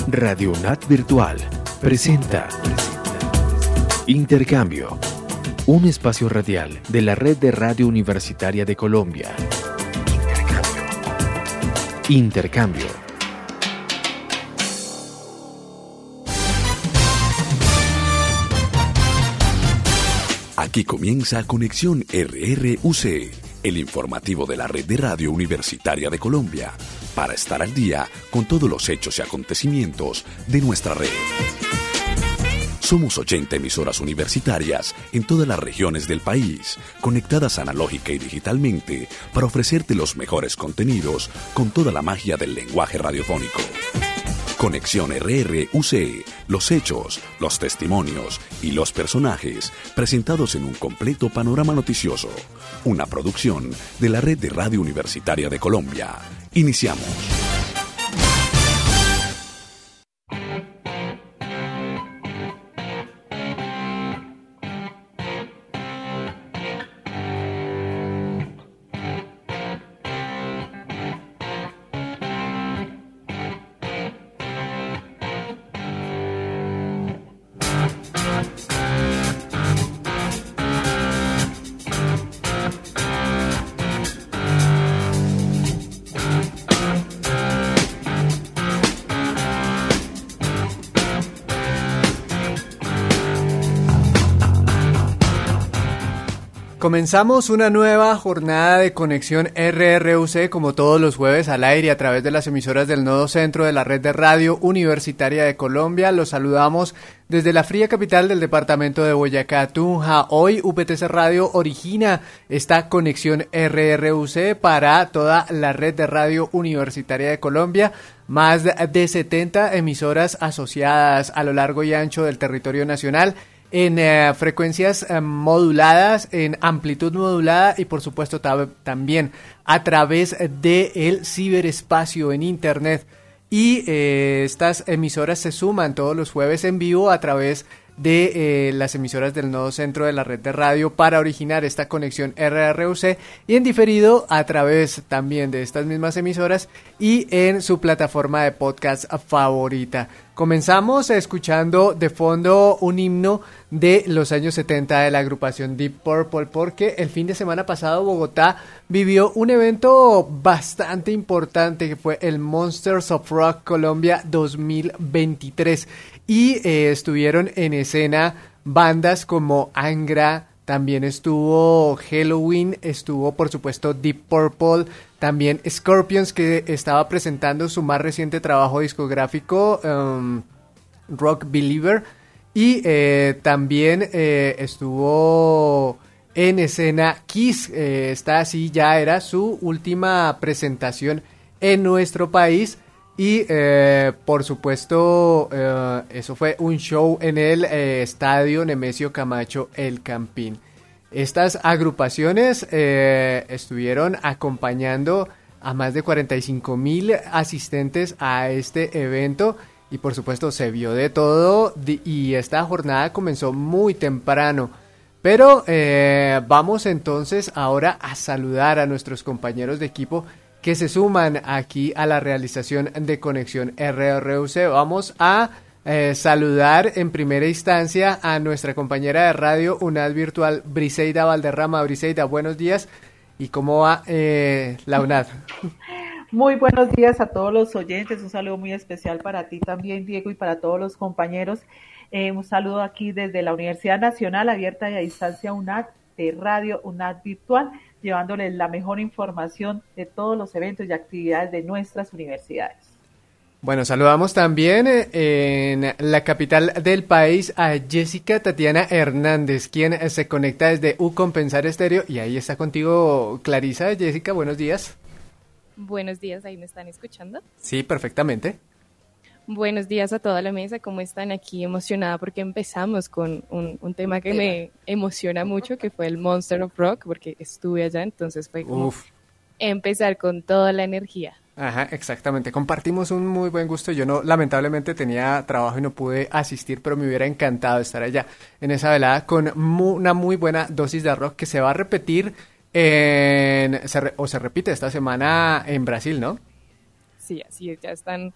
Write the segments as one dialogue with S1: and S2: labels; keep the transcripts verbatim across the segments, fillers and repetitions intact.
S1: Radio UNAD Virtual presenta Intercambio, un espacio radial de la Red de Radio Universitaria de Colombia. Intercambio. Intercambio.
S2: Aquí comienza Conexión R R U C, el informativo de la Red de Radio Universitaria de Colombia, para estar al día con todos los hechos y acontecimientos de nuestra red. Somos ochenta emisoras universitarias en todas las regiones del país, conectadas analógica y digitalmente para ofrecerte los mejores contenidos con toda la magia del lenguaje radiofónico. Conexión R R U C, los hechos, los testimonios y los personajes presentados en un completo panorama noticioso. Una producción de la Red de Radio Universitaria de Colombia. Iniciamos.
S3: Comenzamos una nueva jornada de Conexión R R U C como todos los jueves al aire a través de las emisoras del Nodo Centro de la Red de Radio Universitaria de Colombia. Los saludamos desde la fría capital del departamento de Boyacá, Tunja. Hoy U P T C Radio origina esta Conexión R R U C para toda la Red de Radio Universitaria de Colombia. Más de setenta emisoras asociadas a lo largo y ancho del territorio nacional, en eh, frecuencias eh, moduladas, en amplitud modulada y por supuesto tab- también a través del ciberespacio en internet. Y eh, estas emisoras se suman todos los jueves en vivo a través de eh, las emisoras del Nodo Centro de la Red de Radio para originar esta Conexión R R U C, y en diferido a través también de estas mismas emisoras y en su plataforma de podcast favorita. Comenzamos escuchando de fondo un himno de los años setenta de la agrupación Deep Purple, porque el fin de semana pasado Bogotá vivió un evento bastante importante que fue el Monsters of Rock Colombia dos mil veintitrés, y eh, estuvieron en escena bandas como Angra, también estuvo Helloween, estuvo por supuesto Deep Purple, también Scorpions, que estaba presentando su más reciente trabajo discográfico, um, Rock Believer, y eh, también eh, estuvo en escena Kiss. Eh, esta sí ya era su última presentación en nuestro país. Y eh, por supuesto eh, eso fue un show en el eh, estadio Nemesio Camacho El Campín. Estas agrupaciones eh, estuvieron acompañando a más de cuarenta y cinco mil asistentes a este evento, y por supuesto se vio de todo, y esta jornada comenzó muy temprano. Pero eh, vamos entonces ahora a saludar a nuestros compañeros de equipo que se suman aquí a la realización de Conexión R R U C. Vamos a eh, saludar en primera instancia a nuestra compañera de radio UNAD Virtual, Briseida Valderrama. Briseida, buenos días. ¿Y cómo va eh, la UNAD?
S4: Muy buenos días a todos los oyentes. Un saludo muy especial para ti también, Diego, y para todos los compañeros. Eh, un saludo aquí desde la Universidad Nacional Abierta y a Distancia UNAD, de Radio UNAD Virtual, llevándoles la mejor información de todos los eventos y actividades de nuestras universidades.
S3: Bueno, saludamos también en la capital del país a Jessica Tatiana Hernández, quien se conecta desde U Compensar Estéreo, y ahí está contigo Clarisa. Jessica, buenos días.
S5: Buenos días, ¿ahí me están escuchando?
S3: Sí, perfectamente.
S5: Buenos días a toda la mesa, ¿cómo están? Aquí emocionada porque empezamos con un, un tema que me emociona mucho, que fue el Monster of Rock, porque estuve allá, entonces fue como Uf. empezar con toda la energía.
S3: Ajá, exactamente. Compartimos un muy buen gusto. Yo no, lamentablemente tenía trabajo y no pude asistir, pero me hubiera encantado estar allá en esa velada con mu- una muy buena dosis de rock que se va a repetir en, se re, o se repite esta semana en Brasil, ¿no?
S5: Sí, así es, ya están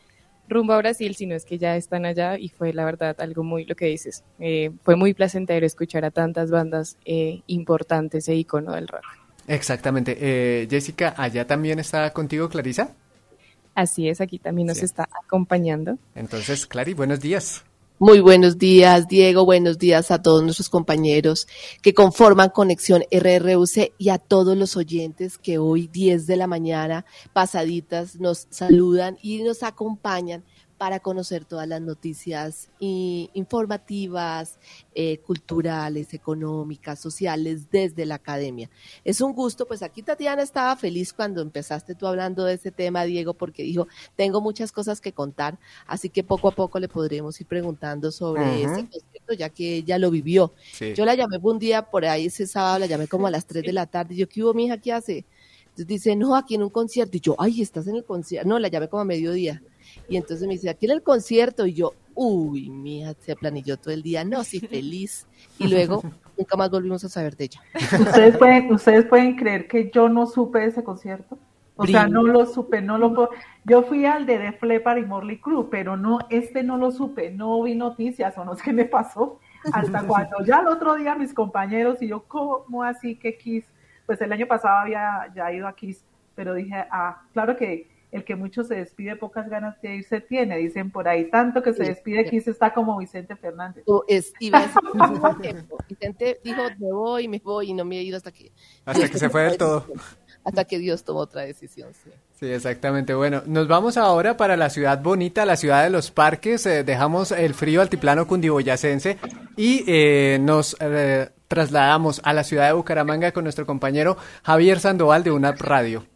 S5: rumbo a Brasil, sino es que ya están allá y fue la verdad algo muy, lo que dices, eh, fue muy placentero escuchar a tantas bandas eh, importantes e ícono del rock.
S3: Exactamente. Eh, Jessica, ¿allá también está contigo Clarisa?
S5: Así es, aquí también nos sí. está acompañando.
S3: Entonces, Clary, buenos días.
S6: Muy buenos días, Diego, buenos días a todos nuestros compañeros que conforman Conexión R R U C y a todos los oyentes que hoy diez de la mañana pasaditas nos saludan y nos acompañan para conocer todas las noticias y informativas, eh, culturales, económicas, sociales desde la academia. Es un gusto, pues aquí Tatiana estaba feliz cuando empezaste tú hablando de este tema, Diego, porque dijo, tengo muchas cosas que contar, así que poco a poco le podremos ir preguntando sobre uh-huh. este concierto, ya que ella lo vivió. Sí. Yo la llamé un día por ahí, ese sábado, la llamé como a las tres de la tarde, y yo, ¿qué hubo, mija, qué hace? Entonces dice, no, aquí en un concierto, y yo, ay, ¿estás en el concierto? No, la llamé como a mediodía. Y entonces me dice, aquí en el concierto, y yo, uy, mija, se planilló todo el día, no, sí, feliz. Y luego, nunca más volvimos a saber de ella.
S4: ¿Ustedes pueden, ustedes pueden creer que yo no supe de ese concierto? O Brin. sea, no lo supe, no lo puedo. Yo fui al de Def Leppard y Motley Crue, pero no, este no lo supe, no vi noticias, o no sé qué me pasó, hasta cuando ya el otro día mis compañeros, y yo, ¿cómo así que Kiss? Pues el año pasado había ya ido a Kiss, pero dije, ah, claro que el que mucho se despide, pocas ganas de irse tiene, dicen por ahí, tanto que se despide Kiss está como Vicente Fernández.
S6: Oh, es, iba a decir, al mismo tiempo. Vicente dijo, me voy, me voy, y no me he ido hasta que...
S3: Hasta Dios que se fue del todo.
S6: Hasta que Dios tomó otra decisión, sí.
S3: Sí, exactamente. Bueno, nos vamos ahora para la ciudad bonita, la ciudad de los parques, eh, dejamos el frío altiplano cundiboyacense y eh, nos eh, trasladamos a la ciudad de Bucaramanga con nuestro compañero Javier Sandoval de UNAP Radio.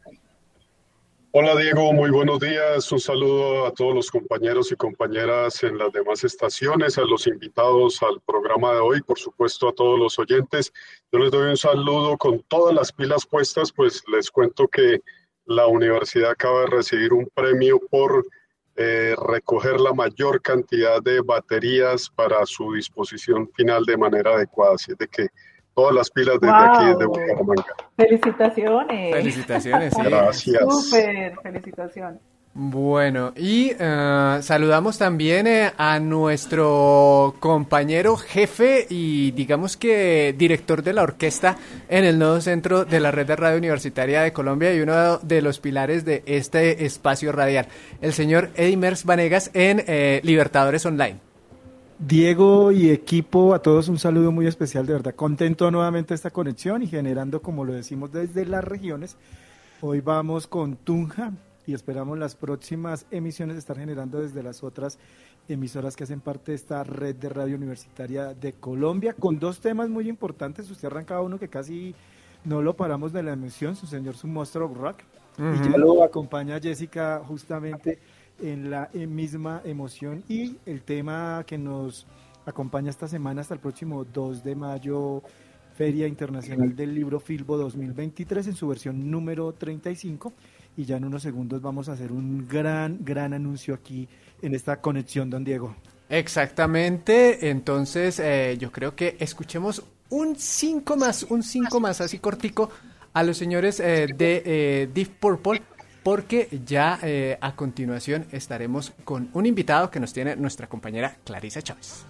S7: Hola Diego, muy buenos días, un saludo a todos los compañeros y compañeras en las demás estaciones, a los invitados al programa de hoy, por supuesto a todos los oyentes. Yo les doy un saludo con todas las pilas puestas, pues les cuento que la universidad acaba de recibir un premio por eh, recoger la mayor cantidad de baterías para su disposición final de manera adecuada, así de que todas las pilas desde wow. aquí, desde Bucaramanga.
S4: Felicitaciones.
S3: Felicitaciones. Sí.
S7: Gracias.
S4: Súper, felicitaciones.
S3: Bueno, y uh, saludamos también eh, a nuestro compañero jefe y digamos que director de la orquesta en el Nodo Centro de la Red de Radio Universitaria de Colombia y uno de los pilares de este espacio radial, el señor Edimers Vanegas en eh, Libertadores Online.
S8: Diego y equipo, a todos un saludo muy especial, de verdad, contento nuevamente esta conexión y generando, como lo decimos, desde las regiones. Hoy vamos con Tunja y esperamos las próximas emisiones estar generando desde las otras emisoras que hacen parte de esta red de radio universitaria de Colombia, con dos temas muy importantes. Usted arrancaba uno que casi no lo paramos de la emisión, su señor, su monstruo rock, uh-huh. y ya lo acompaña Jessica justamente en la misma emoción, y el tema que nos acompaña esta semana hasta el próximo dos de mayo, Feria Internacional del Libro Filbo dos mil veintitrés en su versión número treinta y cinco, y ya en unos segundos vamos a hacer un gran, gran anuncio aquí en esta conexión, don Diego.
S3: Exactamente, entonces eh, yo creo que escuchemos un cinco más, un cinco más así cortico a los señores eh, de eh, Deep Purple, porque ya eh, a continuación estaremos con un invitado que nos tiene nuestra compañera Clarisa Chávez.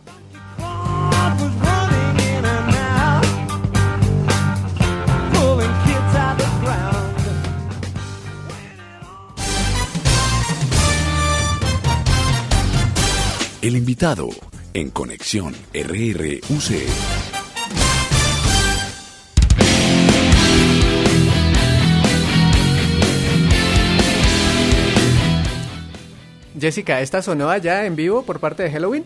S2: El invitado en Conexión R R U C.
S3: Jessica, ¿esta sonó allá en vivo por parte de Helloween?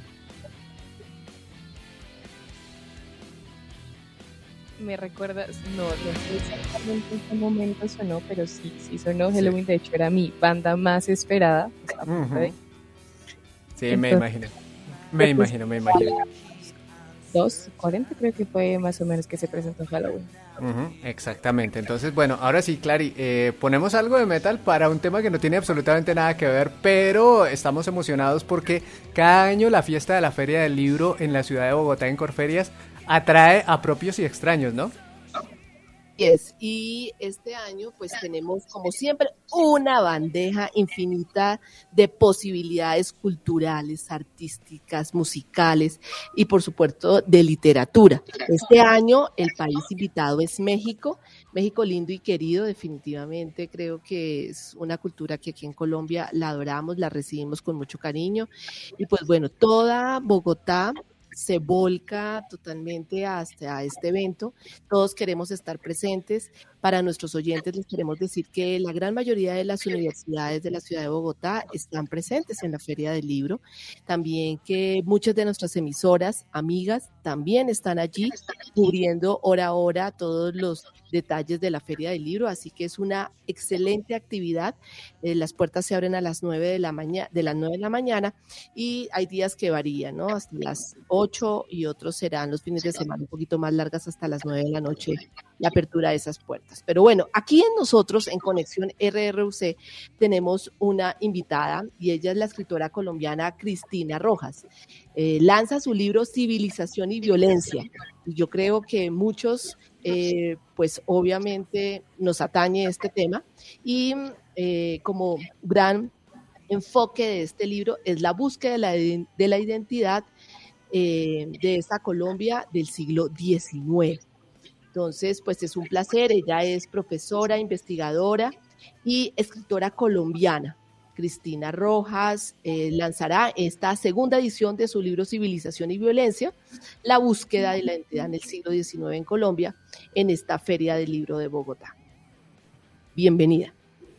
S5: ¿Me recuerdas? No, no sé exactamente en qué momento sonó, pero sí, sí sonó Helloween. Sí. De hecho, era mi banda más esperada.
S3: Uh-huh. Sí, Entonces, me imagino. Me imagino, me imagino.
S5: dos cuarenta creo que fue más o menos que se presentó Halloween.
S3: Uh-huh, exactamente. Entonces, bueno, ahora sí, Clary, eh, ponemos algo de metal para un tema que no tiene absolutamente nada que ver, pero estamos emocionados porque cada año la fiesta de la Feria del Libro en la ciudad de Bogotá, en Corferias, atrae a propios y extraños, ¿no?
S6: Yes. Y este año pues tenemos como siempre una bandeja infinita de posibilidades culturales, artísticas, musicales y por supuesto de literatura. Este año el país invitado es México, México lindo y querido, definitivamente creo que es una cultura que aquí en Colombia la adoramos, la recibimos con mucho cariño y pues bueno, toda Bogotá se volca totalmente hasta este evento. Todos queremos estar presentes. Para nuestros oyentes les queremos decir que la gran mayoría de las universidades de la ciudad de Bogotá están presentes en la Feria del Libro. También que muchas de nuestras emisoras, amigas, también están allí cubriendo hora a hora todos los detalles de la Feria del Libro, así que es una excelente actividad. Eh, las puertas se abren a las nueve de la mañana, de las nueve de la mañana y hay días que varían, ¿no? Hasta las ocho y otros serán los fines de semana un poquito más largas hasta las nueve de la noche la apertura de esas puertas. Pero bueno, aquí en nosotros, en Conexión R R U C, tenemos una invitada y ella es la escritora colombiana Cristina Rojas. Eh, lanza su libro Civilización y Violencia. Y yo creo que muchos, eh, pues obviamente nos atañe este tema y eh, como gran enfoque de este libro es la búsqueda de la, de la identidad eh, de esta Colombia del siglo diecinueve. Entonces, pues es un placer, ella es profesora, investigadora y escritora colombiana. Cristina Rojas eh, lanzará esta segunda edición de su libro Civilización y Violencia, la búsqueda de la identidad en el siglo diecinueve en Colombia, en esta Feria del Libro de Bogotá. Bienvenida.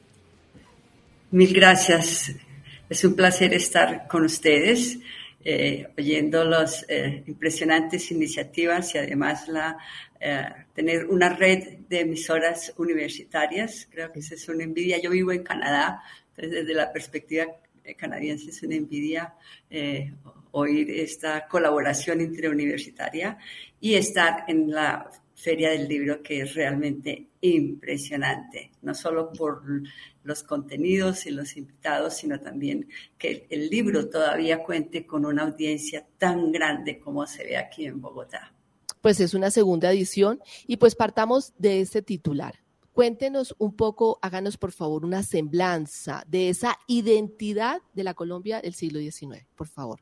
S9: Mil gracias. Es un placer estar con ustedes, eh, oyendo las eh, impresionantes iniciativas y además la eh, tener una red de emisoras universitarias. Creo que esa es una envidia. Yo vivo en Canadá, entonces desde la perspectiva canadiense es una envidia eh, oír esta colaboración interuniversitaria y estar en la Feria del Libro, que es realmente impresionante, no solo por los contenidos y los invitados, sino también que el libro todavía cuente con una audiencia tan grande como se ve aquí en Bogotá.
S6: Pues es una segunda edición y pues partamos de ese titular. Cuéntenos un poco, háganos por favor una semblanza de esa identidad de la Colombia del siglo diecinueve, por favor.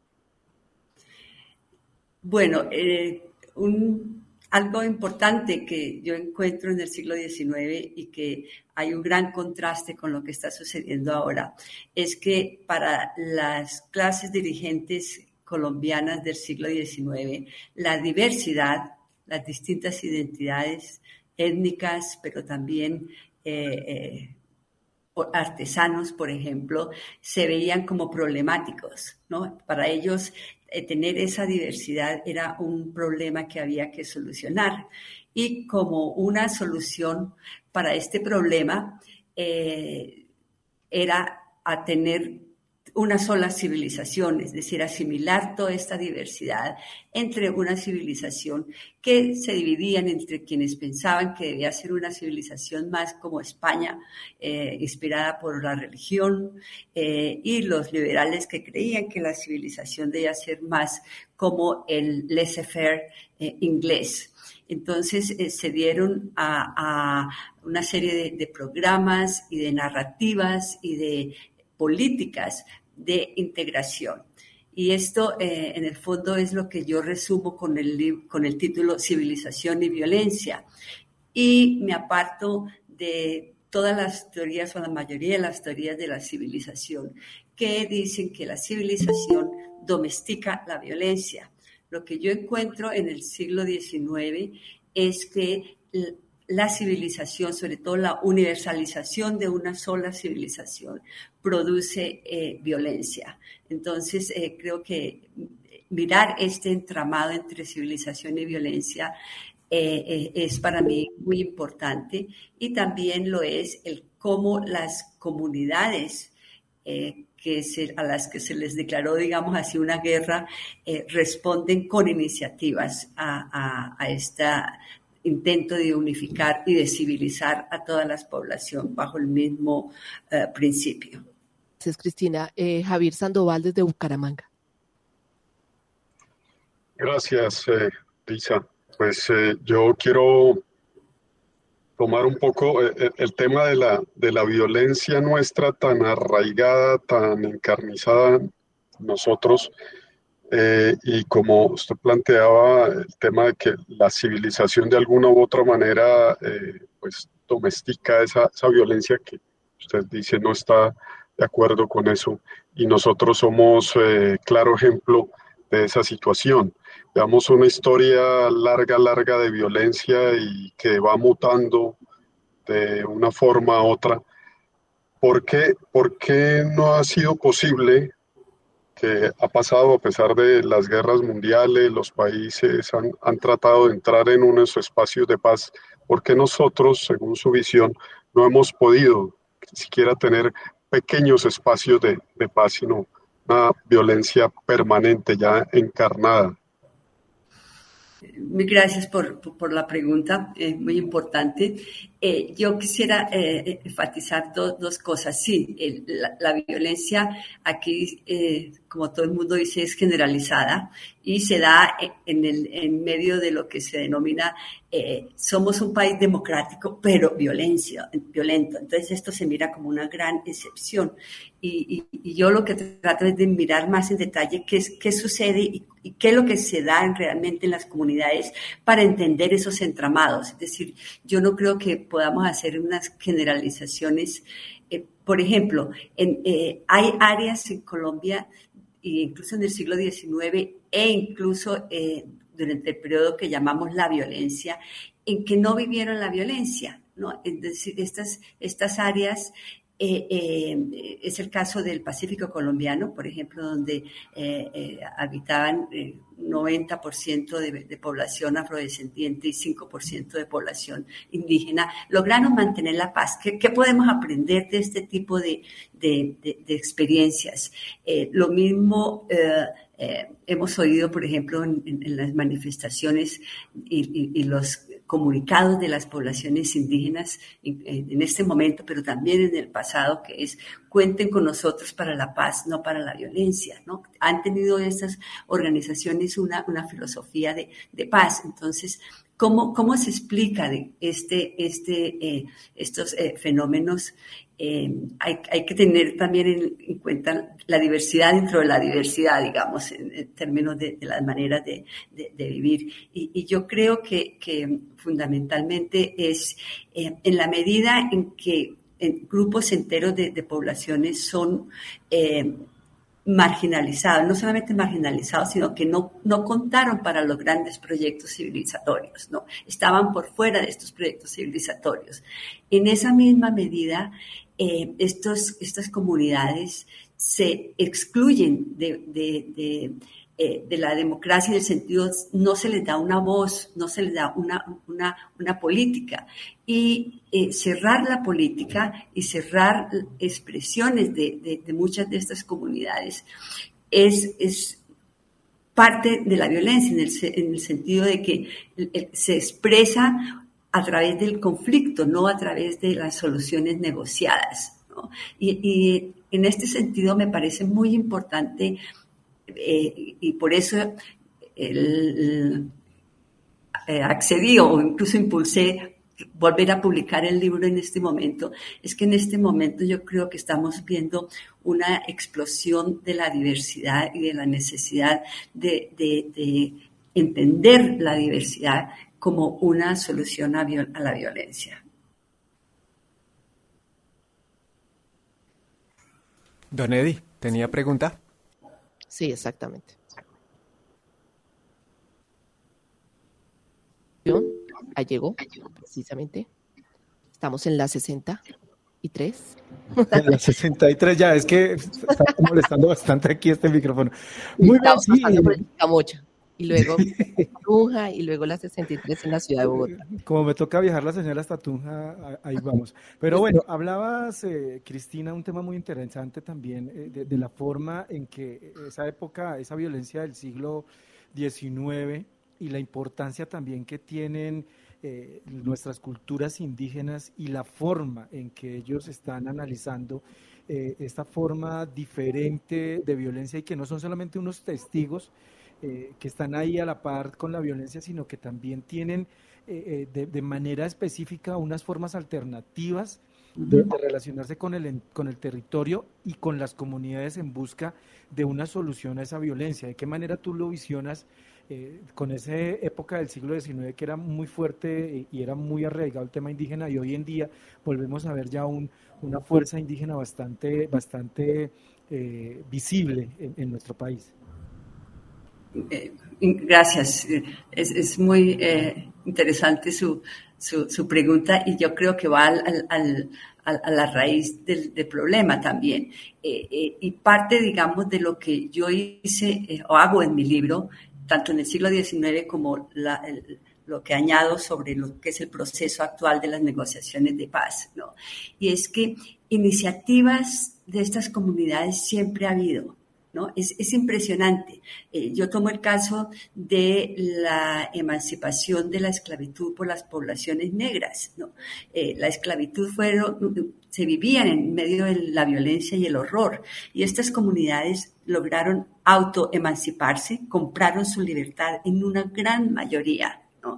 S9: Bueno, eh, un... algo importante que yo encuentro en el siglo diecinueve y que hay un gran contraste con lo que está sucediendo ahora, es que para las clases dirigentes colombianas del siglo diecinueve, la diversidad, las distintas identidades étnicas, pero también eh, eh, artesanos, por ejemplo, se veían como problemáticos, ¿no? Para ellos, tener esa diversidad era un problema que había que solucionar. Y como una solución para este problema eh, era a tener una sola civilización, es decir, asimilar toda esta diversidad entre una civilización que se dividían entre quienes pensaban que debía ser una civilización más como España, eh, inspirada por la religión, eh, y los liberales que creían que la civilización debía ser más como el laissez-faire eh, inglés. Entonces eh, se dieron a, a una serie de, de programas y de narrativas y de políticas de integración. Y esto, eh, en el fondo, es lo que yo resumo con el, con el título Civilización y Violencia. Y me aparto de todas las teorías, o la mayoría de las teorías de la civilización, que dicen que la civilización domestica la violencia. Lo que yo encuentro en el siglo diecinueve es que la civilización, sobre todo la universalización de una sola civilización, produce eh, violencia. Entonces, eh, creo que mirar este entramado entre civilización y violencia eh, eh, es para mí muy importante, y también lo es el cómo las comunidades eh, que se, a las que se les declaró, digamos así, una guerra, eh, responden con iniciativas a, a, a esta intento de unificar y de civilizar a toda la población bajo el mismo uh, principio.
S6: Gracias, Cristina. Eh, Javier Sandoval desde Bucaramanga.
S7: Gracias, eh, Lisa. Pues eh, yo quiero tomar un poco el, el tema de la, de la violencia nuestra tan arraigada, tan encarnizada nosotros, eh, y como usted planteaba, el tema de que la civilización de alguna u otra manera eh, pues domestica esa, esa violencia que usted dice no está de acuerdo con eso, y nosotros somos eh, claro ejemplo de esa situación. Llevamos una historia larga, larga de violencia y que va mutando de una forma a otra. ¿Por qué, por qué no ha sido posible, que ha pasado a pesar de las guerras mundiales, los países han, han tratado de entrar en unos espacios de paz, por qué nosotros, según su visión, no hemos podido siquiera tener pequeños espacios de, de paz, sino una violencia permanente, ya encarnada?
S9: Muy gracias por, por la pregunta, es muy importante. Eh, yo quisiera eh, enfatizar do, dos cosas. Sí, el, la, la violencia aquí, eh, como todo el mundo dice, es generalizada y se da en, el, en medio de lo que se denomina eh, somos un país democrático, pero violencia, violento. Entonces esto se mira como una gran excepción. Y, y, y yo lo que trato es de mirar más en detalle qué, es, qué sucede y, y qué es lo que se da realmente en las comunidades para entender esos entramados. Es decir, yo no creo que podamos hacer unas generalizaciones. Eh, por ejemplo, en, eh, hay áreas en Colombia, e incluso en el siglo diecinueve e incluso eh, durante el periodo que llamamos la violencia, en que no vivieron la violencia, ¿no? Es decir, estas, estas áreas... Eh, eh, es el caso del Pacífico colombiano, por ejemplo, donde eh, eh, habitaban eh, noventa por ciento de, de población afrodescendiente y cinco por ciento de población indígena. Lograron mantener la paz. ¿Qué, qué podemos aprender de este tipo de, de, de, de experiencias? Eh, lo mismo... Eh, Eh, hemos oído, por ejemplo, en, en, en las manifestaciones y, y, y los comunicados de las poblaciones indígenas en, en este momento, pero también en el pasado, que es cuenten con nosotros para la paz, no para la violencia, ¿no? Han tenido estas organizaciones una, una filosofía de, de paz. Entonces, ¿cómo, cómo se explica de este, este, eh, estos eh, fenómenos? Eh, hay, hay que tener también en, en cuenta la diversidad dentro de la diversidad, digamos, en, en términos de, de las maneras de, de, de vivir. Y, y yo creo que, que fundamentalmente es eh, en la medida en que en grupos enteros de, de poblaciones son eh, marginalizados, no solamente marginalizados, sino que no, no contaron para los grandes proyectos civilizatorios, ¿no? Estaban por fuera de estos proyectos civilizatorios. En esa misma medida, eh, estos, estas comunidades se excluyen de, de, de, eh, de la democracia en el sentido, no se les da una voz, no se les da una, una, una política. Y eh, cerrar la política y cerrar expresiones de, de, de muchas de estas comunidades es, es parte de la violencia, en el, en el sentido de que se expresa a través del conflicto, no a través de las soluciones negociadas, ¿no? Y, y en este sentido me parece muy importante, eh, y por eso el, el, eh, accedí o incluso impulsé volver a publicar el libro en este momento, es que en este momento yo creo que estamos viendo una explosión de la diversidad y de la necesidad de, de, de entender la diversidad como una solución a, viol- a la violencia.
S3: Don Eddie, ¿tenía pregunta?
S6: Sí, exactamente. Ya llegó, precisamente. Estamos en la sesenta y tres.
S8: En la sesenta y tres ya, es que está molestando bastante aquí este micrófono. Muy bien,
S6: Estamos
S8: sí.
S6: pasando por el Chicamocha. Y luego Tunja y luego la sesenta y tres en la ciudad de Bogotá.
S8: Como me toca viajar la señora hasta Tunja, ahí vamos. Pero bueno, hablabas, eh, Cristina, un tema muy interesante también, eh, de, de la forma en que esa época, esa violencia del siglo diecinueve y la importancia también que tienen eh, nuestras culturas indígenas y la forma en que ellos están analizando eh, esta forma diferente de violencia y que no son solamente unos testigos, Eh, que están ahí a la par con la violencia, sino que también tienen eh, de, de manera específica unas formas alternativas de, de relacionarse con el, con el territorio y con las comunidades en busca de una solución a esa violencia. ¿De qué manera tú lo visionas eh, con esa época del siglo diecinueve que era muy fuerte y era muy arraigado el tema indígena, y hoy en día volvemos a ver ya un, una fuerza indígena bastante, bastante eh, visible en, en nuestro país?
S9: Eh, gracias. Es, es muy eh, interesante su, su, su pregunta, y yo creo que va al, al, al, a la raíz del, del problema también. Eh, eh, y parte, digamos, de lo que yo hice eh, o hago en mi libro, tanto en el siglo diecinueve como la, el, lo que añado sobre lo que es el proceso actual de las negociaciones de paz, ¿no? Y es que iniciativas de estas comunidades siempre ha habido, ¿no? Es, es impresionante. Eh, yo tomo el caso de la emancipación de la esclavitud por las poblaciones negras, ¿no? Eh, la esclavitud fueron, se vivían en medio de la violencia y el horror, y estas comunidades lograron autoemanciparse, compraron su libertad en una gran mayoría, ¿no?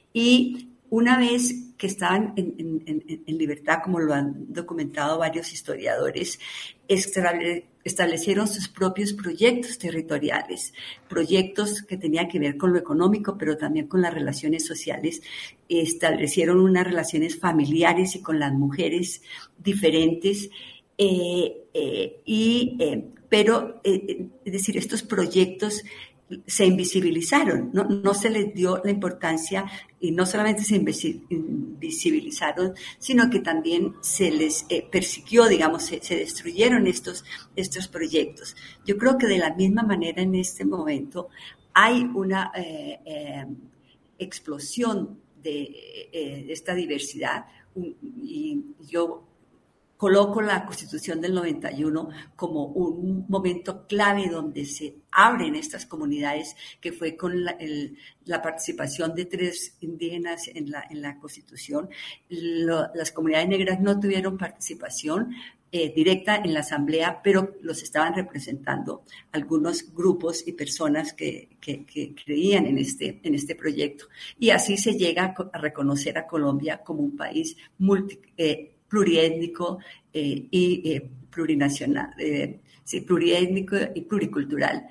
S9: Y una vez que estaban en, en, en, en libertad, como lo han documentado varios historiadores, establecieron sus propios proyectos territoriales, proyectos que tenían que ver con lo económico, pero también con las relaciones sociales. Establecieron unas relaciones familiares y con las mujeres diferentes, eh, eh, y, eh, pero, eh, es decir, estos proyectos se invisibilizaron, ¿no? No se les dio la importancia, y no solamente se invisibilizaron, sino que también se les eh, persiguió, digamos, se, se destruyeron estos, estos proyectos. Yo creo que de la misma manera en este momento hay una eh, eh, explosión de eh, esta diversidad, y yo coloco la Constitución del noventa y uno como un momento clave donde se abren estas comunidades, que fue con la, el, la participación de tres indígenas en la, en la Constitución. Lo, las comunidades negras no tuvieron participación eh, directa en la Asamblea, pero los estaban representando algunos grupos y personas que, que, que creían en este, en este proyecto. Y así se llega a reconocer a Colombia como un país multi, eh, pluriétnico eh, y eh, plurinacional, eh, sí, pluriétnico y pluricultural.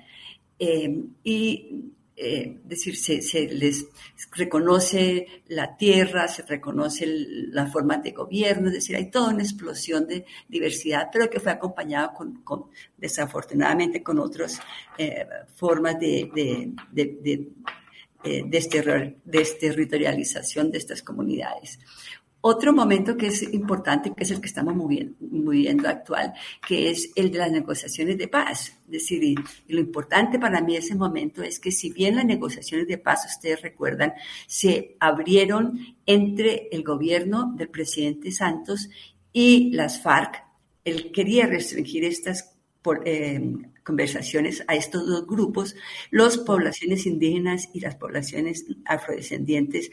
S9: Eh, y eh, decir, se, se les reconoce la tierra, se reconoce el, la forma de gobierno, es decir, hay toda una explosión de diversidad, pero que fue acompañada con, con desafortunadamente con otras eh, formas de, de, de, de, de, desterri- desterritorialización de estas comunidades. Otro momento que es importante, que es el que estamos moviendo, moviendo actual, que es el de las negociaciones de paz. Es decir, y, y lo importante para mí ese momento es que, si bien las negociaciones de paz, ustedes recuerdan, se abrieron entre el gobierno del presidente Santos y las FARC, él quería restringir estas por, eh, conversaciones a estos dos grupos. Las poblaciones indígenas y las poblaciones afrodescendientes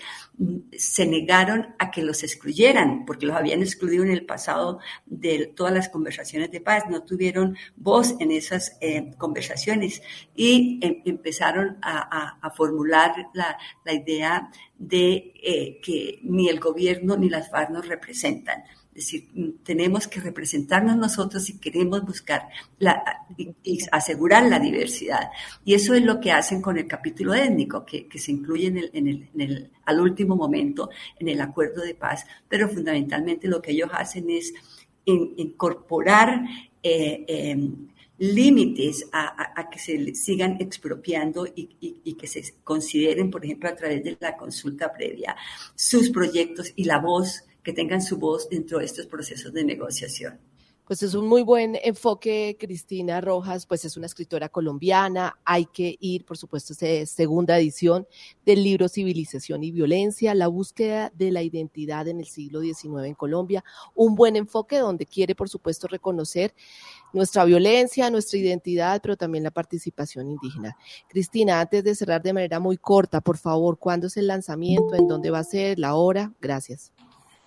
S9: se negaron a que los excluyeran, porque los habían excluido en el pasado de todas las conversaciones de paz, no tuvieron voz en esas eh, conversaciones, y eh, empezaron a, a, a formular la, la idea de eh, que ni el gobierno ni las FARC nos representan. Es decir, tenemos que representarnos nosotros si queremos buscar la, y, y asegurar la diversidad. Y eso es lo que hacen con el capítulo étnico, que, que se incluye en el, en el, en el, al último momento en el acuerdo de paz. Pero fundamentalmente lo que ellos hacen es in, incorporar eh, eh, límites a, a, a que se sigan expropiando y, y, y que se consideren, por ejemplo, a través de la consulta previa, sus proyectos y la voz, que tengan su voz dentro de estos procesos de negociación.
S6: Pues es un muy buen enfoque, Cristina Rojas, pues es una escritora colombiana. Hay que ir, por supuesto, a esta segunda edición del libro Civilización y Violencia, la búsqueda de la identidad en el siglo diecinueve en Colombia. Un buen enfoque donde quiere, por supuesto, reconocer nuestra violencia, nuestra identidad, pero también la participación indígena. Cristina, antes de cerrar de manera muy corta, por favor, ¿cuándo es el lanzamiento? ¿En dónde va a ser? ¿La hora? Gracias.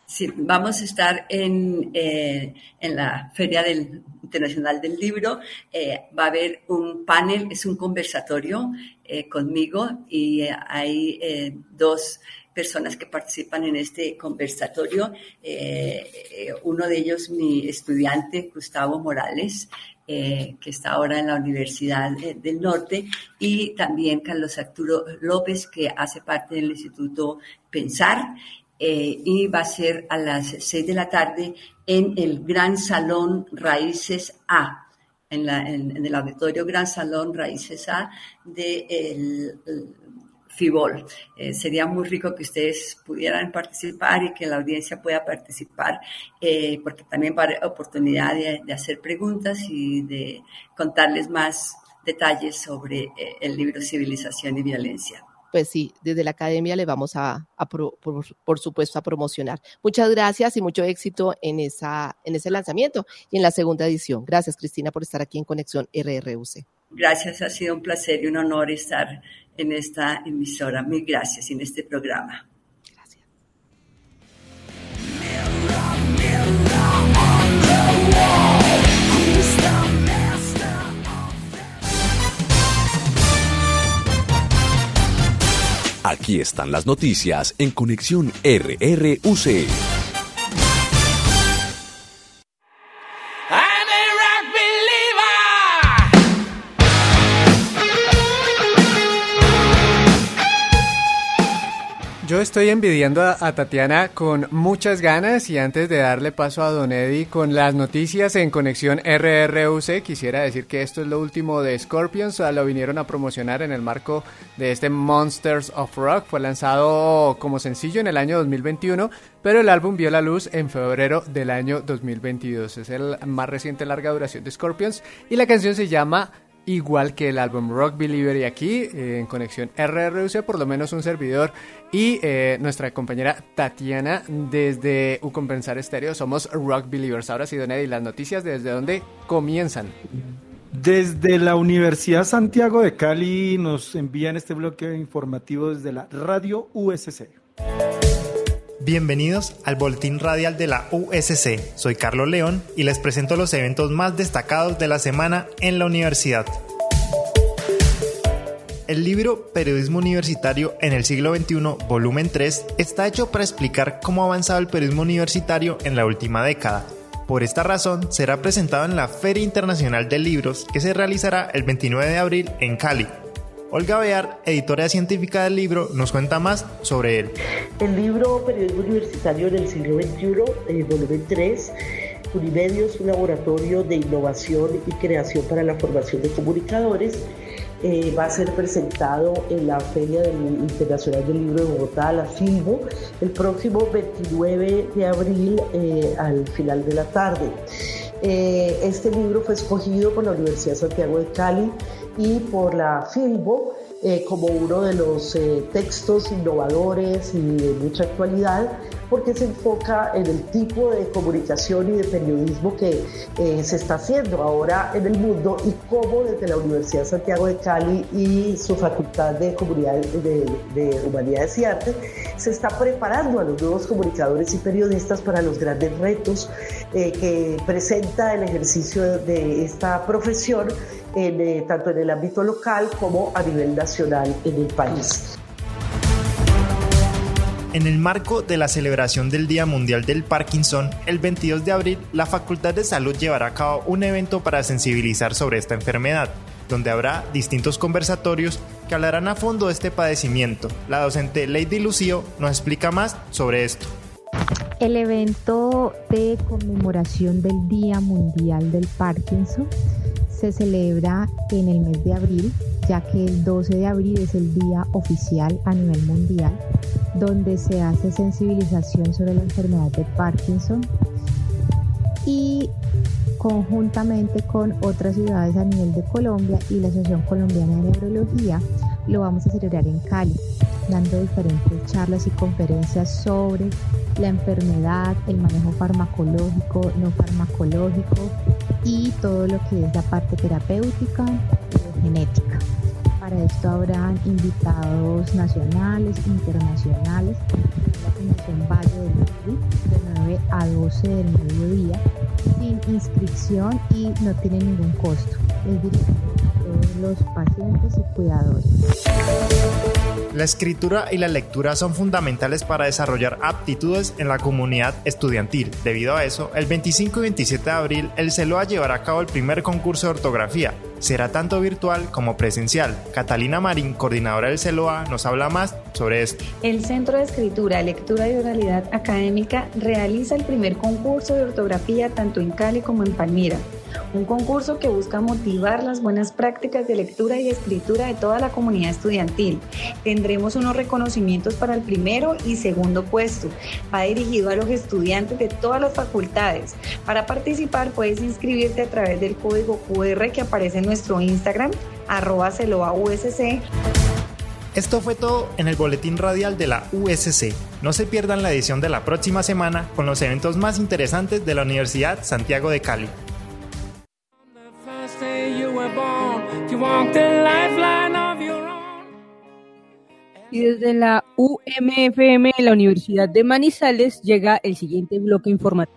S9: Sí, vamos a estar en, eh, en la Feria del, Internacional del Libro. Eh, va a haber un panel, es un conversatorio eh, conmigo y eh, hay eh, dos personas que participan en este conversatorio. Eh, eh, uno de ellos, mi estudiante, Gustavo Morales, eh, que está ahora en la Universidad eh, del Norte, y también Carlos Arturo López, que hace parte del Instituto Pensar. Eh, y va a ser a las seis de la tarde en el Gran Salón Raíces A, en, la, en, en el Auditorio Gran Salón Raíces A de el, el FIBOL. Eh, sería muy rico que ustedes pudieran participar y que la audiencia pueda participar, eh, porque también va a haber oportunidad de, de hacer preguntas y de contarles más detalles sobre eh, el libro Civilización y Violencia.
S6: Pues sí, desde la academia le vamos a, a pro, por, por supuesto, a promocionar. Muchas gracias y mucho éxito en esa en ese lanzamiento y en la segunda edición. Gracias, Cristina, por estar aquí en Conexión R R U C.
S9: Gracias, ha sido un placer y un honor estar en esta emisora. Mil gracias en este programa.
S6: Gracias.
S2: Aquí están las noticias en Conexión R R U C.
S3: Yo estoy envidiando a, a Tatiana con muchas ganas, y antes de darle paso a Don Eddie con las noticias en Conexión R R U C, quisiera decir que esto es lo último de Scorpions. Lo vinieron a promocionar en el marco de este Monsters of Rock. Fue lanzado como sencillo en el año dos mil veintiuno, pero el álbum vio la luz en febrero del año dos mil veintidós. Es el más reciente larga duración de Scorpions y la canción se llama igual que el álbum Rock Believer. Y aquí eh, en Conexión R R U C, por lo menos un servidor y eh, nuestra compañera Tatiana desde Ucompensar Estéreo somos Rock Believers. Ahora sí, Don Eddie, las noticias, ¿desde dónde comienzan?
S8: Desde la Universidad Santiago de Cali nos envían este bloque informativo desde la Radio U S C.
S10: Bienvenidos al Boletín Radial de la U S C. Soy Carlos León y les presento los eventos más destacados de la semana en la universidad. El libro Periodismo Universitario en el siglo veintiuno, volumen tres, está hecho para explicar cómo ha avanzado el periodismo universitario en la última década. Por esta razón, será presentado en la Feria Internacional de Libros, que se realizará el veintinueve de abril en Cali. Olga Bear, editora científica del libro, nos cuenta más sobre él.
S11: El libro Periodismo Universitario en el siglo veintiuno, eh, volumen tres, Unimedios, un laboratorio de innovación y creación para la formación de comunicadores, eh, va a ser presentado en la Feria del Internacional del Libro de Bogotá, la FILBO, el próximo veintinueve de abril eh, al final de la tarde. Eh, este libro fue escogido por la Universidad Santiago de Cali y por la FILBO eh, como uno de los eh, textos innovadores y de mucha actualidad, porque se enfoca en el tipo de comunicación y de periodismo que eh, se está haciendo ahora en el mundo, y cómo desde la Universidad Santiago de Cali y su Facultad de, Comunidades, de, de Humanidades y Artes se está preparando a los nuevos comunicadores y periodistas para los grandes retos eh, que presenta el ejercicio de esta profesión, en, eh, tanto en el ámbito local como a nivel nacional en el país.
S10: En el marco de la celebración del Día Mundial del Parkinson, el veintidós de abril, la Facultad de Salud llevará a cabo un evento para sensibilizar sobre esta enfermedad, donde habrá distintos conversatorios que hablarán a fondo de este padecimiento. La docente Lady Lucio nos explica más sobre esto.
S12: El evento de conmemoración del Día Mundial del Parkinson se celebra en el mes de abril, ya que el doce de abril es el día oficial a nivel mundial, donde se hace sensibilización sobre la enfermedad de Parkinson, y conjuntamente con otras ciudades a nivel de Colombia y la Asociación Colombiana de Neurología lo vamos a celebrar en Cali, dando diferentes charlas y conferencias sobre la enfermedad, el manejo farmacológico, no farmacológico y todo lo que es la parte terapéutica y genética. Para Para esto habrán invitados nacionales, internacionales, la Fundación Valle del Madrid, de nueve a doce del mediodía, sin inscripción y no tiene ningún costo. Es dirigido a todos los pacientes y cuidadores.
S10: La escritura y la lectura son fundamentales para desarrollar aptitudes en la comunidad estudiantil. Debido a eso, el veinticinco y veintisiete de abril, el CELOA llevará a cabo el primer concurso de ortografía. Será tanto virtual como presencial. Catalina Marín, coordinadora del CELOA, nos habla más sobre esto.
S13: El Centro de Escritura, Lectura y Oralidad Académica realiza el primer concurso de ortografía tanto en Cali como en Palmira. Un concurso que busca motivar las buenas prácticas de lectura y escritura de toda la comunidad estudiantil. Tendremos unos reconocimientos para el primero y segundo puesto. Va dirigido a los estudiantes de todas las facultades. Para participar puedes inscribirte a través del código cu erre que aparece en nuestro Instagram, arroba celoa U S C.
S10: Esto fue todo en el boletín radial de la U S C. No se pierdan la edición de la próxima semana con los eventos más interesantes de la Universidad Santiago de Cali.
S14: Y desde la U M F M, la Universidad de Manizales, llega el siguiente bloque informativo.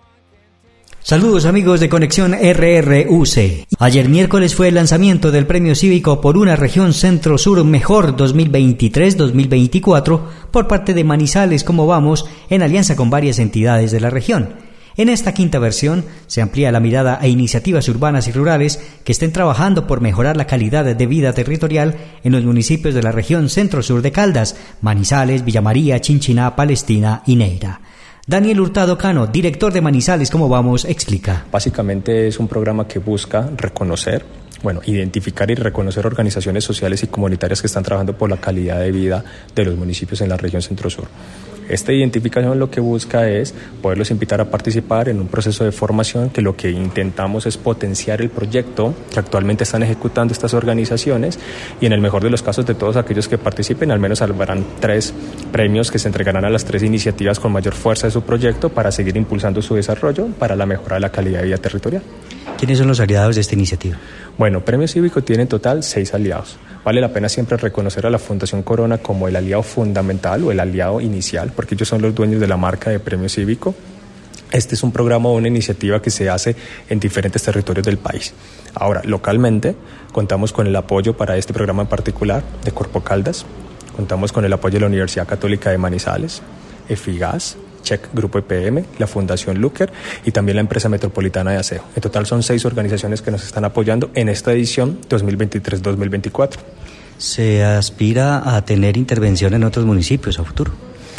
S15: Saludos amigos de Conexión R R U C. Ayer miércoles fue el lanzamiento del Premio Cívico por una región Centro-Sur Mejor dos mil veintitrés dos mil veinticuatro por parte de Manizales Cómo Vamos, en alianza con varias entidades de la región. En esta quinta versión se amplía la mirada a iniciativas urbanas y rurales que estén trabajando por mejorar la calidad de vida territorial en los municipios de la región Centro-Sur de Caldas, Manizales, Villa María, Chinchiná, Palestina y Neira. Daniel Hurtado Cano, director de Manizales Cómo Vamos, explica.
S16: Básicamente es un programa que busca reconocer, bueno, identificar y reconocer organizaciones sociales y comunitarias que están trabajando por la calidad de vida de los municipios en la región Centro-Sur. Esta identificación lo que busca es poderlos invitar a participar en un proceso de formación que lo que intentamos es potenciar el proyecto que actualmente están ejecutando estas organizaciones y en el mejor de los casos de todos aquellos que participen al menos habrán tres premios que se entregarán a las tres iniciativas con mayor fuerza de su proyecto para seguir impulsando su desarrollo para la mejora de la calidad de vida territorial.
S15: ¿Quiénes son los aliados de esta iniciativa?
S16: Bueno, Premio Cívico tiene en total seis aliados. Vale la pena siempre reconocer a la Fundación Corona como el aliado fundamental o el aliado inicial, porque ellos son los dueños de la marca de Premio Cívico. Este es un programa o una iniciativa que se hace en diferentes territorios del país. Ahora, localmente, contamos con el apoyo para este programa en particular de Corpo Caldas, contamos con el apoyo de la Universidad Católica de Manizales, EFIGAS, Check Grupo E P M, la Fundación Luker y también la Empresa Metropolitana de Aseo. En total son seis organizaciones que nos están apoyando en esta edición dos mil veintitrés dos mil veinticuatro.
S15: ¿Se aspira a tener intervención en otros municipios a futuro?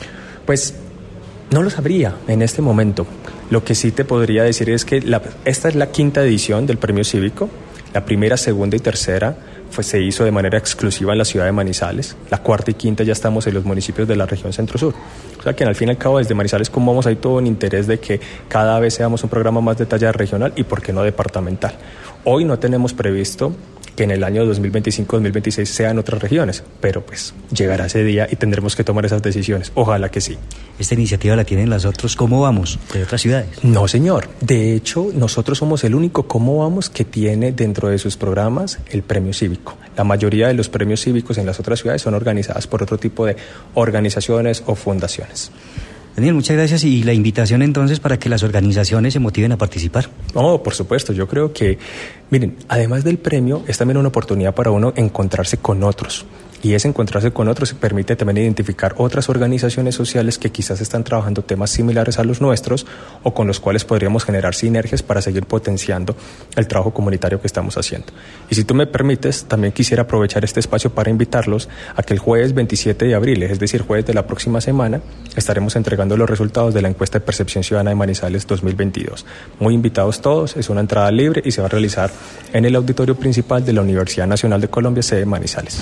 S16: Pues no lo sabría en este momento. Lo que sí te podría decir es que la, esta es la quinta edición del Premio Cívico. La primera, segunda y tercera fue, se hizo de manera exclusiva en la ciudad de Manizales. La cuarta y quinta ya estamos en los municipios de la región Centro-Sur. O sea que al fin y al cabo desde Manizales Cómo Vamos hay todo un interés de que cada vez seamos un programa más de talla regional y por qué no departamental. Hoy no tenemos previsto que en el año dos mil veinticinco dos mil veintiséis sean otras regiones, pero pues llegará ese día y tendremos que tomar esas decisiones. Ojalá que sí.
S15: ¿Esta iniciativa la tienen las otras Cómo Vamos de otras ciudades?
S16: No, señor. De hecho, nosotros somos el único Cómo Vamos que tiene dentro de sus programas el Premio Cívico. La mayoría de los premios cívicos en las otras ciudades son organizadas por otro tipo de organizaciones o fundaciones.
S15: Daniel, muchas gracias y la invitación entonces para que las organizaciones se motiven a participar.
S16: No, por supuesto, yo creo que, miren, además del premio es también una oportunidad para uno encontrarse con otros. Y ese encontrarse con otros se permite también identificar otras organizaciones sociales que quizás están trabajando temas similares a los nuestros o con los cuales podríamos generar sinergias para seguir potenciando el trabajo comunitario que estamos haciendo. Y si tú me permites, también quisiera aprovechar este espacio para invitarlos a que el jueves veintisiete de abril, es decir, jueves de la próxima semana, estaremos entregando los resultados de la encuesta de percepción ciudadana de Manizales dos mil veintidós. Muy invitados todos, es una entrada libre y se va a realizar en el auditorio principal de la Universidad Nacional de Colombia, sede Manizales.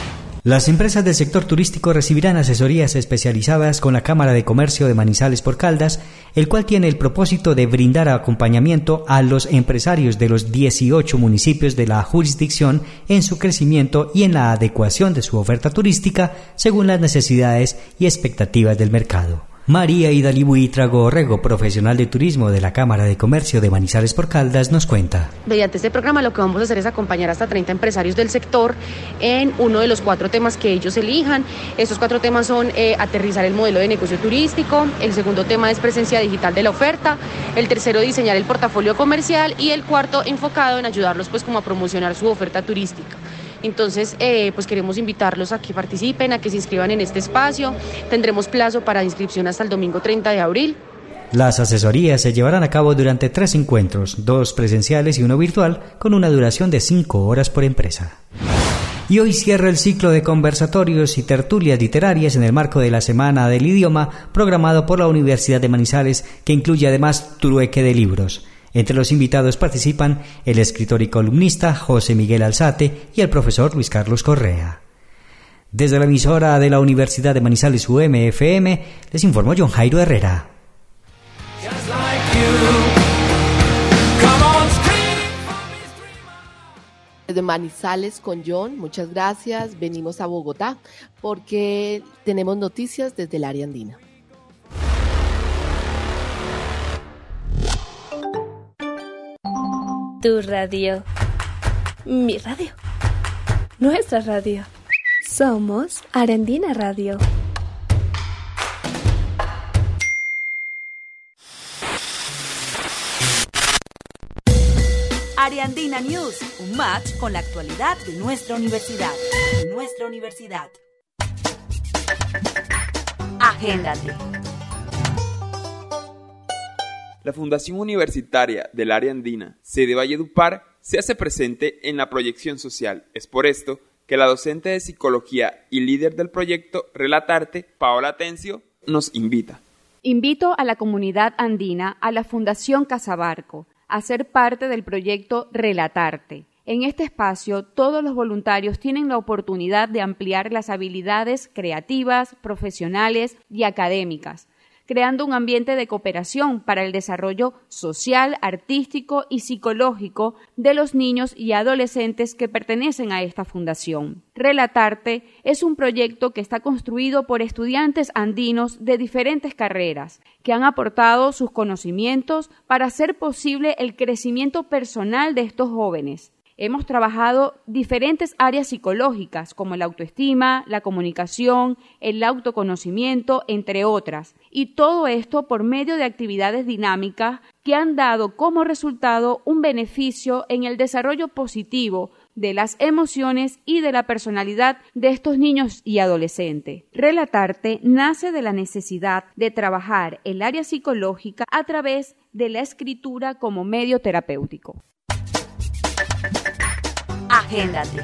S15: Las empresas del sector turístico recibirán asesorías especializadas con la Cámara de Comercio de Manizales por Caldas, el cual tiene el propósito de brindar acompañamiento a los empresarios de los dieciocho municipios de la jurisdicción en su crecimiento y en la adecuación de su oferta turística según las necesidades y expectativas del mercado. María Idalí Buitrago Orrego, profesional de turismo de la Cámara de Comercio de Manizales por Caldas, nos cuenta.
S17: Mediante este programa lo que vamos a hacer es acompañar hasta treinta empresarios del sector en uno de los cuatro temas que ellos elijan. Estos cuatro temas son eh, aterrizar el modelo de negocio turístico, el segundo tema es presencia digital de la oferta, el tercero diseñar el portafolio comercial y el cuarto enfocado en ayudarlos pues como a promocionar su oferta turística. Entonces, eh, pues queremos invitarlos a que participen, a que se inscriban en este espacio. Tendremos plazo para inscripción hasta el domingo treinta de abril.
S15: Las asesorías se llevarán a cabo durante tres encuentros, dos presenciales y uno virtual, con una duración de cinco horas por empresa. Y hoy cierra el ciclo de conversatorios y tertulias literarias en el marco de la Semana del Idioma, programado por la Universidad de Manizales, que incluye además trueque de libros. Entre los invitados participan el escritor y columnista José Miguel Alzate y el profesor Luis Carlos Correa. Desde la emisora de la Universidad de Manizales U M F M, les informó John Jairo Herrera.
S6: De Manizales con John, muchas gracias. Venimos a Bogotá porque tenemos noticias desde el área andina.
S18: Tu radio. Mi radio. Nuestra radio. Somos Arandina Radio.
S19: Ariandina News, un match con la actualidad de nuestra universidad. Nuestra universidad. Agéndate.
S20: La Fundación Universitaria del Área Andina, sede Valledupar, se hace presente en la proyección social. Es por esto que la docente de Psicología y líder del proyecto Relatarte, Paola Atencio, nos invita.
S21: Invito a la comunidad andina, a la Fundación Casabarco, a ser parte del proyecto Relatarte. En este espacio, todos los voluntarios tienen la oportunidad de ampliar las habilidades creativas, profesionales y académicas, creando un ambiente de cooperación para el desarrollo social, artístico y psicológico de los niños y adolescentes que pertenecen a esta fundación. Relatarte es un proyecto que está construido por estudiantes andinos de diferentes carreras, que han aportado sus conocimientos para hacer posible el crecimiento personal de estos jóvenes. Hemos trabajado diferentes áreas psicológicas como la autoestima, la comunicación, el autoconocimiento, entre otras, y todo esto por medio de actividades dinámicas que han dado como resultado un beneficio en el desarrollo positivo de las emociones y de la personalidad de estos niños y adolescentes. Relatarte nace de la necesidad de trabajar el área psicológica a través de la escritura como medio terapéutico.
S19: Agéndate.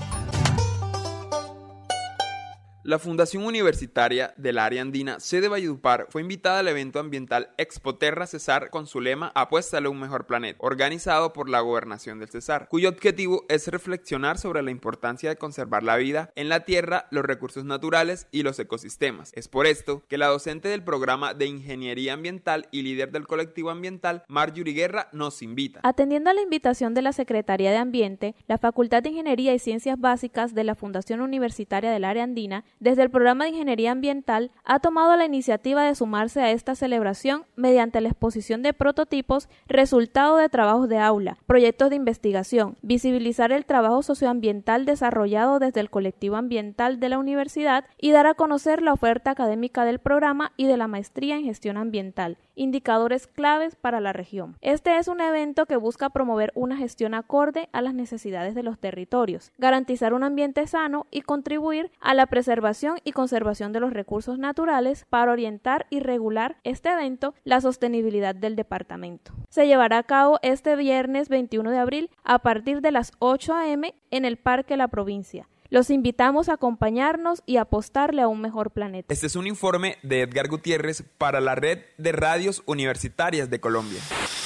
S20: La Fundación Universitaria del Área Andina, sede Valledupar, fue invitada al evento ambiental Expoterra Cesar con su lema Apuéstale a un mejor planeta, organizado por la Gobernación del Cesar, cuyo objetivo es reflexionar sobre la importancia de conservar la vida en la tierra, los recursos naturales y los ecosistemas. Es por esto que la docente del programa de Ingeniería Ambiental y líder del colectivo ambiental, Marjorie Guerra, nos invita.
S22: Atendiendo a la invitación de la Secretaría de Ambiente, la Facultad de Ingeniería y Ciencias Básicas de la Fundación Universitaria del Área Andina, desde el programa de Ingeniería Ambiental, ha tomado la iniciativa de sumarse a esta celebración mediante la exposición de prototipos, resultado de trabajos de aula, proyectos de investigación, visibilizar el trabajo socioambiental desarrollado desde el colectivo ambiental de la universidad y dar a conocer la oferta académica del programa y de la maestría en gestión ambiental, indicadores claves para la región. Este es un evento que busca promover una gestión acorde a las necesidades de los territorios, garantizar un ambiente sano y contribuir a la preservación y conservación de los recursos naturales para orientar y regular este evento, la sostenibilidad del departamento. Se llevará a cabo este viernes veintiuno de abril a partir de las ocho a eme en el Parque La Provincia. Los invitamos a acompañarnos y apostarle a un mejor planeta.
S20: Este es un informe de Edgar Gutiérrez para la Red de Radios Universitarias de Colombia.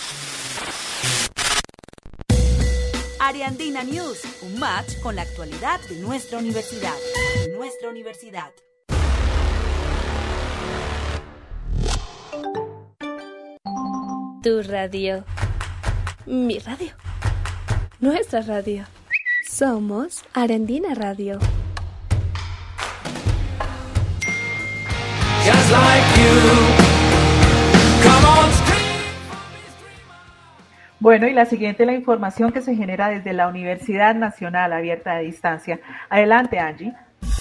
S19: Ariandina News, un match con la actualidad de nuestra universidad. Nuestra universidad.
S18: Tu radio. Mi radio. Nuestra radio. Somos Arandina Radio.
S23: Just like you.
S1: Bueno, y la siguiente es la información que se genera desde la Universidad Nacional Abierta de Distancia. Adelante, Angie.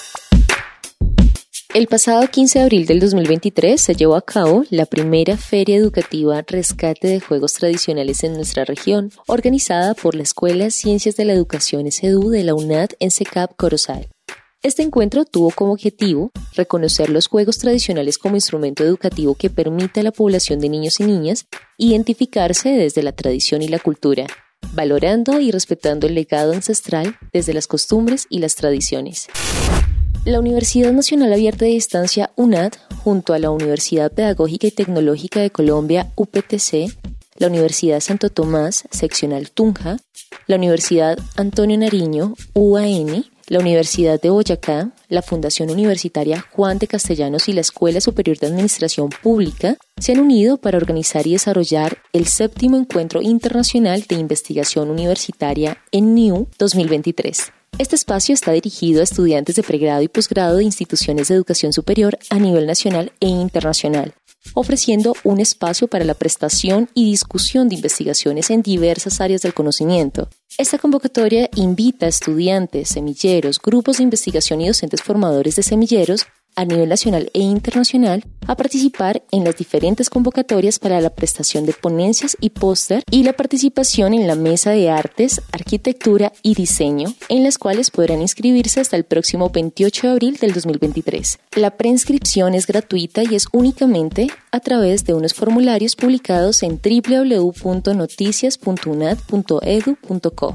S4: El pasado quince de abril del dos mil veintitrés se llevó a cabo la primera feria educativa Rescate de Juegos Tradicionales en nuestra región, organizada por la Escuela Ciencias de la Educación S E D U de la UNAD en SECAP Corozal. Este encuentro tuvo como objetivo reconocer los juegos tradicionales como instrumento educativo que permite a la población de niños y niñas identificarse desde la tradición y la cultura, valorando y respetando el legado ancestral desde las costumbres y las tradiciones. La Universidad Nacional Abierta de Distancia UNAD, junto a la Universidad Pedagógica y Tecnológica de Colombia U P T C, la Universidad Santo Tomás, seccional Tunja, la Universidad Antonio Nariño, U A N, la Universidad de Boyacá, la Fundación Universitaria Juan de Castellanos y la Escuela Superior de Administración Pública se han unido para organizar y desarrollar el séptimo Encuentro Internacional de Investigación Universitaria en N I U dos mil veintitrés. Este espacio está dirigido a estudiantes de pregrado y posgrado de instituciones de educación superior a nivel nacional e internacional, ofreciendo un espacio para la prestación y discusión de investigaciones en diversas áreas del conocimiento. Esta convocatoria invita a estudiantes, semilleros, grupos de investigación y docentes formadores de semilleros a nivel nacional e internacional a participar en las diferentes convocatorias para la prestación de ponencias y póster y la participación en la mesa de artes, arquitectura y diseño, en las cuales podrán inscribirse hasta el próximo veintiocho de abril del dos mil veintitrés. La preinscripción es gratuita y es únicamente a través de unos formularios publicados en doble u doble u doble u punto noticias punto unad punto edu punto co.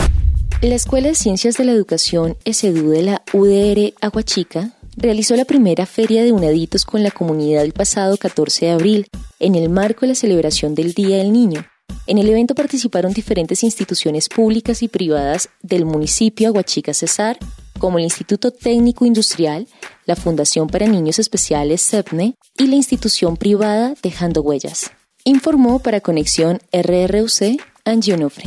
S4: La Escuela de Ciencias de la Educación S E D U de la U D R Aguachica realizó la primera feria de unaditos con la comunidad el pasado catorce de abril, en el marco de la celebración del Día del Niño. En el evento participaron diferentes instituciones públicas y privadas del municipio Aguachica Cesar, como el Instituto Técnico Industrial, la Fundación para Niños Especiales CEPNE y la institución privada Dejando Huellas. Informó para Conexión R R U C, Angie Onofre.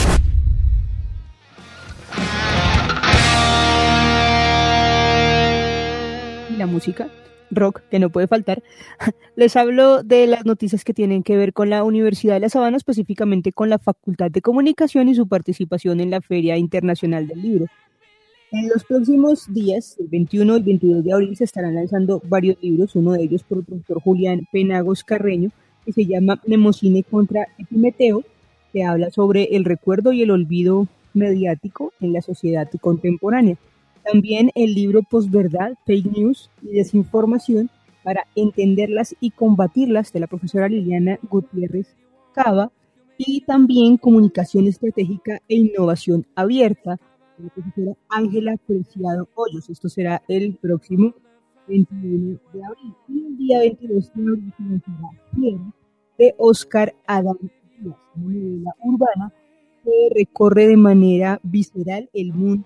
S14: La música, rock, que no puede faltar. Les hablo de las noticias que tienen que ver con la Universidad de La Sabana, específicamente con la Facultad de Comunicación y su participación en la Feria Internacional del Libro. En los próximos días, el veintiuno y el veintidós de abril, se estarán lanzando varios libros, uno de ellos por el profesor Julián Penagos Carreño, que se llama Mnemosine contra Epimeteo, que habla sobre el recuerdo y el olvido mediático en la sociedad contemporánea. También el libro Posverdad, Fake News y Desinformación para entenderlas y combatirlas, de la profesora Liliana Gutiérrez Cava, y también Comunicación Estratégica e Innovación Abierta, de la profesora Ángela Preciado Hoyos. Esto será el próximo veintiuno de abril. Y el día veintidós de abril se lanzará Fiera, de Óscar Adán Díaz, una novela urbana que recorre de manera visceral el mundo.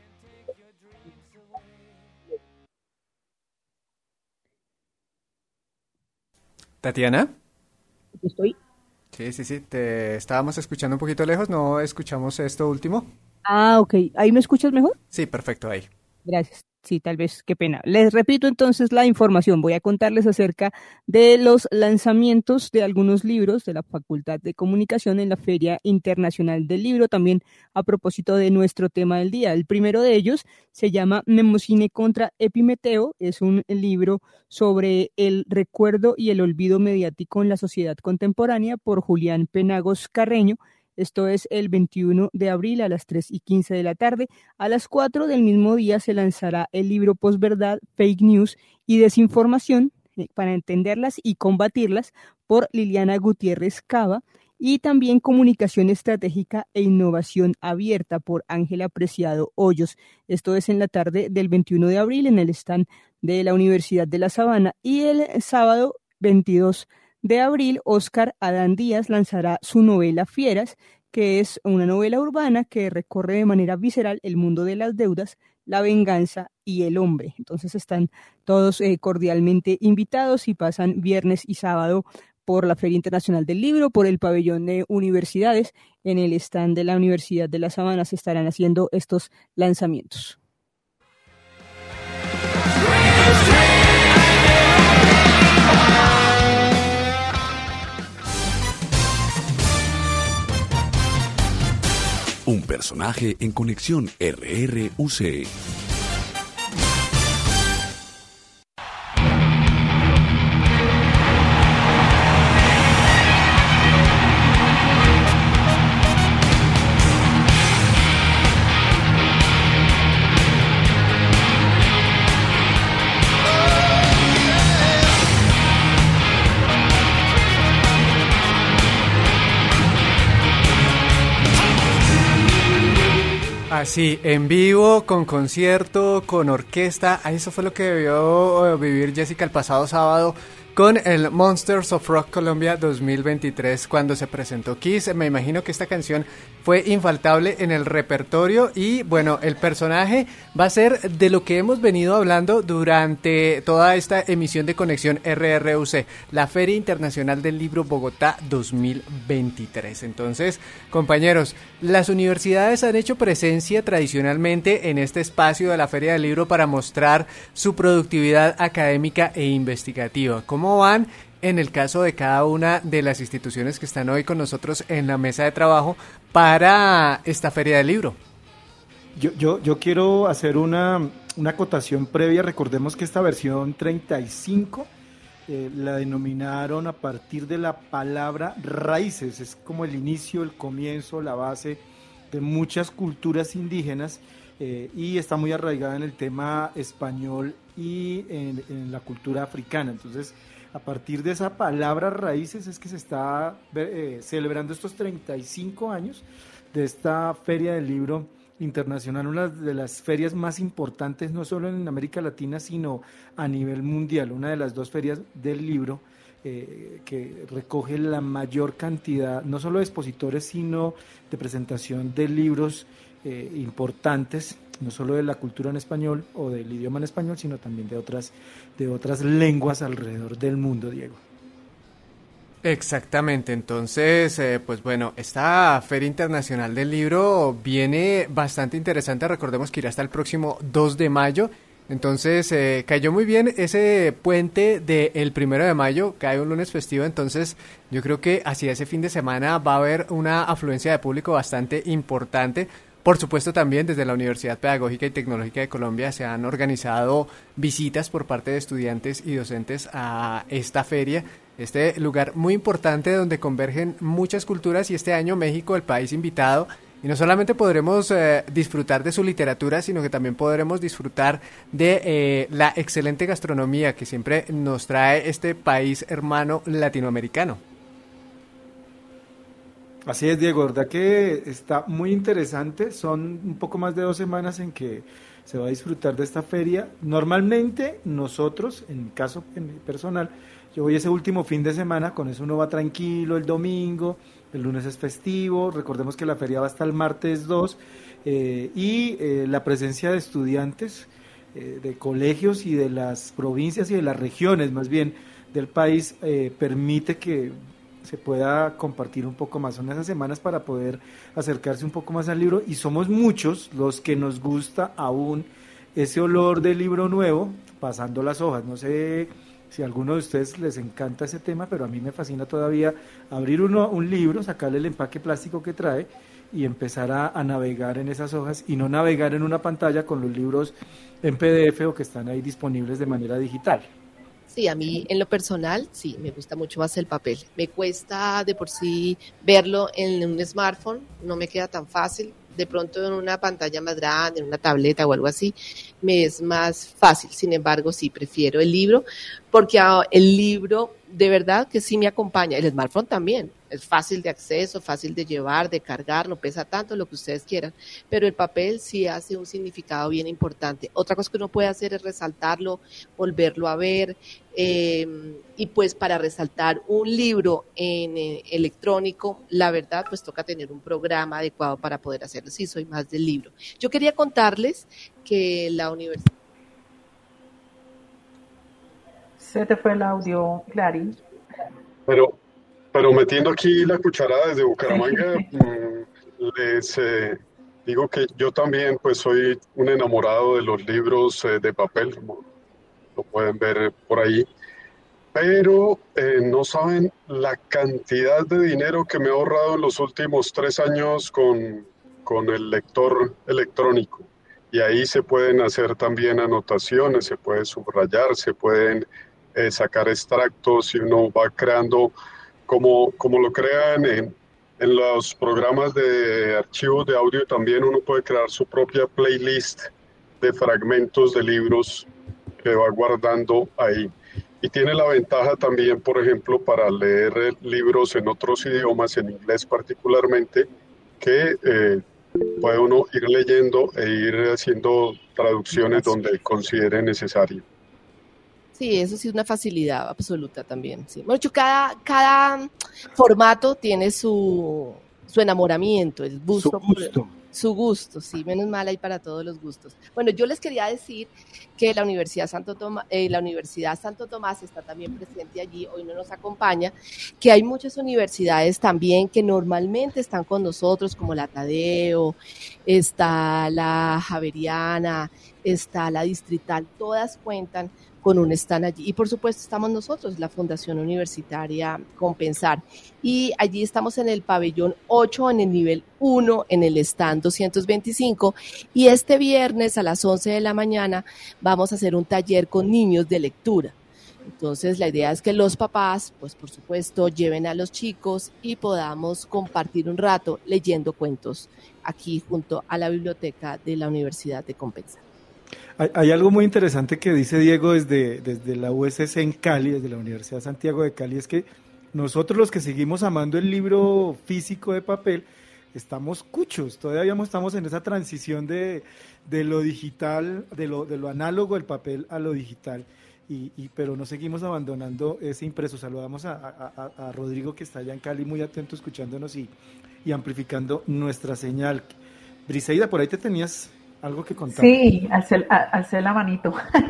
S3: Tatiana.
S14: Estoy.
S3: Sí, sí, sí, te estábamos escuchando un poquito lejos, no escuchamos esto último.
S14: Ah, ok. ¿Ahí me escuchas mejor?
S3: Sí, perfecto, ahí.
S14: Gracias. Sí, tal vez, qué pena. Les repito entonces la información. Voy a contarles acerca de los lanzamientos de algunos libros de la Facultad de Comunicación en la Feria Internacional del Libro, también a propósito de nuestro tema del día. El primero de ellos se llama Mnemosine contra Epimeteo. Es un libro sobre el recuerdo y el olvido mediático en la sociedad contemporánea por Julián Penagos Carreño. Esto es el veintiuno de abril a las tres y quince de la tarde. A las cuatro del mismo día se lanzará el libro Posverdad, Fake News y Desinformación para entenderlas y combatirlas por Liliana Gutiérrez Cava, y también Comunicación Estratégica e Innovación Abierta por Ángela Preciado Hoyos. Esto es en la tarde del veintiuno de abril en el stand de la Universidad de La Sabana. Y el sábado veintidós de abril, Óscar Adán Díaz lanzará su novela Fieras, que es una novela urbana que recorre de manera visceral el mundo de las deudas, la venganza y el hombre. Entonces están todos eh, cordialmente invitados y pasan viernes y sábado por la Feria Internacional del Libro, por el pabellón de universidades. En el stand de la Universidad de La Sabana se estarán haciendo estos lanzamientos.
S2: Un personaje en Conexión R R U C.
S3: Así, en vivo, con concierto, con orquesta. Eso fue lo que debió vivir Jessica el pasado sábado con el Monsters of Rock Colombia dos mil veintitrés cuando se presentó Kiss. Me imagino que esta canción fue infaltable en el repertorio y bueno, el personaje va a ser de lo que hemos venido hablando durante toda esta emisión de Conexión R R U C, la Feria Internacional del Libro Bogotá dos mil veintitrés. Entonces, compañeros, las universidades han hecho presencia tradicionalmente en este espacio de la Feria del Libro para mostrar su productividad académica e investigativa. ¿Cómo van en el caso de cada una de las instituciones que están hoy con nosotros en la mesa de trabajo para esta Feria del Libro?
S8: Yo, yo, yo quiero hacer una, una acotación previa. Recordemos que esta versión treinta y cinco eh, la denominaron a partir de la palabra raíces. Es como el inicio, el comienzo, la base de muchas culturas indígenas eh, y está muy arraigada en el tema español y en, en la cultura africana. Entonces, a partir de esa palabra raíces es que se está eh, celebrando estos treinta y cinco años de esta Feria del Libro Internacional, una de las ferias más importantes no solo en América Latina, sino a nivel mundial, una de las dos ferias del libro eh, que recoge la mayor cantidad, no solo de expositores, sino de presentación de libros eh, importantes, no solo de la cultura en español o del idioma en español, sino también de otras, de otras lenguas alrededor del mundo, Diego.
S3: Exactamente, entonces, eh, pues bueno, esta Feria Internacional del Libro viene bastante interesante. Recordemos que irá hasta el próximo dos de mayo, entonces eh, cayó muy bien ese puente del primero de mayo, cae un lunes festivo, entonces yo creo que hacia ese fin de semana va a haber una afluencia de público bastante importante. Por supuesto, también desde la Universidad Pedagógica y Tecnológica de Colombia se han organizado visitas por parte de estudiantes y docentes a esta feria, este lugar muy importante donde convergen muchas culturas, y este año México, el país invitado, y no solamente podremos eh, disfrutar de su literatura, sino que también podremos disfrutar de eh, la excelente gastronomía que siempre nos trae este país hermano latinoamericano.
S8: Así es, Diego, verdad que está muy interesante. Son un poco más de dos semanas en que se va a disfrutar de esta feria. Normalmente nosotros, en mi caso en mi personal, yo voy ese último fin de semana, con eso uno va tranquilo el domingo, el lunes es festivo, recordemos que la feria va hasta el martes dos, eh, y eh, la presencia de estudiantes eh, de colegios y de las provincias y de las regiones más bien del país eh, permite que se pueda compartir un poco más. Son esas semanas para poder acercarse un poco más al libro, y somos muchos los que nos gusta aún ese olor del libro nuevo pasando las hojas. No sé si a alguno de ustedes les encanta ese tema, pero a mí me fascina todavía abrir uno, un libro, sacarle el empaque plástico que trae y empezar a, a navegar en esas hojas, y no navegar en una pantalla con los libros en P D F o que están ahí disponibles de manera digital.
S6: Sí, a mí en lo personal, sí, me gusta mucho más el papel. Me cuesta de por sí verlo en un smartphone, no me queda tan fácil. De pronto en una pantalla más grande, en una tableta o algo así, me es más fácil. Sin embargo, sí, prefiero el libro, porque el libro de verdad que sí me acompaña. El smartphone también, es fácil de acceso, fácil de llevar, de cargar, no pesa tanto, lo que ustedes quieran, pero el papel sí hace un significado bien importante. Otra cosa que uno puede hacer es resaltarlo, volverlo a ver, eh, y pues para resaltar un libro en eh, electrónico, la verdad pues toca tener un programa adecuado para poder hacerlo. Sí, soy más del libro. Yo quería contarles que la universidad...
S1: Se te fue el audio, Clary.
S5: Pero, pero metiendo aquí la cucharada desde Bucaramanga, les eh, digo que yo también pues soy un enamorado de los libros eh, de papel, como lo pueden ver por ahí, pero eh, no saben la cantidad de dinero que me he ahorrado en los últimos tres años con, con el lector electrónico. Y ahí se pueden hacer también anotaciones, se puede subrayar, se pueden eh, sacar extractos y uno va creando, como, como lo crean en, en los programas de archivos de audio, también uno puede crear su propia playlist de fragmentos de libros que va guardando ahí. Y tiene la ventaja también, por ejemplo, para leer libros en otros idiomas, en inglés particularmente, que eh, puede uno ir leyendo e ir haciendo traducciones donde considere necesario.
S6: Sí, eso sí es una facilidad absoluta también. Sí. Bueno, cada, cada formato tiene su, su enamoramiento, el gusto.
S8: Su gusto.
S6: Por, su gusto, sí, menos mal hay para todos los gustos. Bueno, yo les quería decir que la Universidad Santo Tomás, eh, la Universidad Santo Tomás está también presente allí, hoy no nos acompaña, que hay muchas universidades también que normalmente están con nosotros, como la Tadeo, está la Javeriana, está la Distrital, todas cuentan con un stand allí. Y por supuesto estamos nosotros, la Fundación Universitaria Compensar. Y allí estamos en el pabellón ocho, en el nivel uno, en el stand doscientos veinticinco. Y este viernes a las once de la mañana vamos a hacer un taller con niños de lectura. Entonces la idea es que los papás, pues por supuesto, lleven a los chicos y podamos compartir un rato leyendo cuentos aquí junto a la biblioteca de la Universidad de Compensar.
S8: Hay, hay algo muy interesante que dice Diego desde, desde la U S C en Cali, desde la Universidad Santiago de Cali, es que nosotros los que seguimos amando el libro físico de papel, estamos cuchos, todavía estamos en esa transición de, de lo digital, de lo, de lo análogo, el papel a lo digital, y, y, pero no seguimos abandonando ese impreso. Saludamos a, a, a Rodrigo, que está allá en Cali muy atento escuchándonos y, y amplificando nuestra señal. Briseida, por ahí te tenías algo que contar.
S1: Sí, alcé, alcé la manito.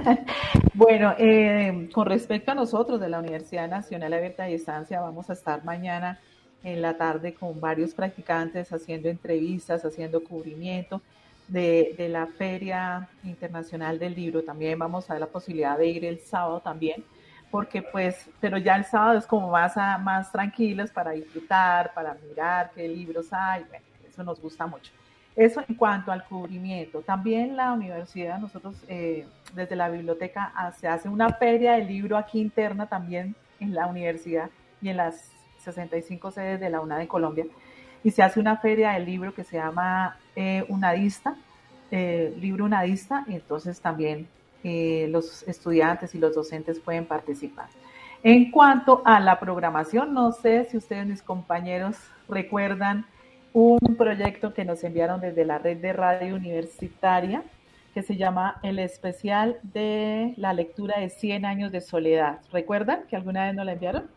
S1: Bueno, eh, con respecto a nosotros de la Universidad Nacional Abierta a Distancia, vamos a estar mañana en la tarde con varios practicantes haciendo entrevistas, haciendo cubrimiento de, de la Feria Internacional del Libro. También vamos a ver la posibilidad de ir el sábado también, porque pues, pero ya el sábado es como más, a, más tranquilos para disfrutar, para mirar qué libros hay. Bueno, eso nos gusta mucho. Eso en cuanto al cubrimiento. También la universidad, nosotros eh, desde la biblioteca se hace una feria del libro aquí interna también en la universidad y en las sesenta y cinco sedes de la UNA de Colombia. Y se hace una feria del libro que se llama eh, Unadista, eh, libro Unadista, y entonces también eh, los estudiantes y los docentes pueden participar. En cuanto a la programación, no sé si ustedes, mis compañeros, recuerdan un proyecto que nos enviaron desde la red de radio universitaria que se llama El Especial de la Lectura de cien años de soledad. ¿Recuerdan que alguna vez nos la enviaron?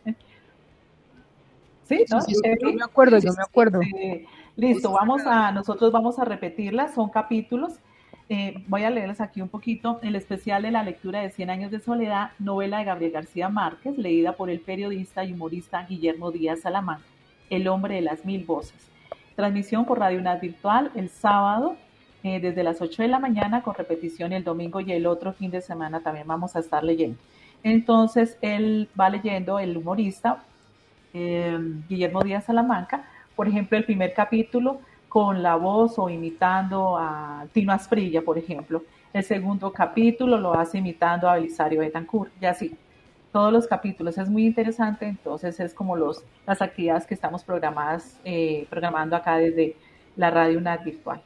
S1: ¿Sí? ¿No?
S14: Sí, sí, sí, yo me acuerdo, yo me acuerdo.
S1: Sí. Listo, vamos a, nosotros vamos a repetirla, son capítulos. Eh, voy a leerles aquí un poquito. El Especial de la Lectura de cien años de soledad, novela de Gabriel García Márquez, leída por el periodista y humorista Guillermo Díaz Salamanca, El hombre de las mil voces. Transmisión por Radio UNAD Virtual el sábado eh, desde las ocho de la mañana, con repetición el domingo, y el otro fin de semana también vamos a estar leyendo. Entonces él va leyendo, el humorista eh, Guillermo Díaz Salamanca, por ejemplo, el primer capítulo con la voz o imitando a Tino Asprilla, por ejemplo. El segundo capítulo lo hace imitando a Belisario Betancourt, y así. Todos los capítulos, es muy interesante. Entonces es como los, las actividades que estamos programadas, eh, programando acá desde la Radio UNAD Virtual.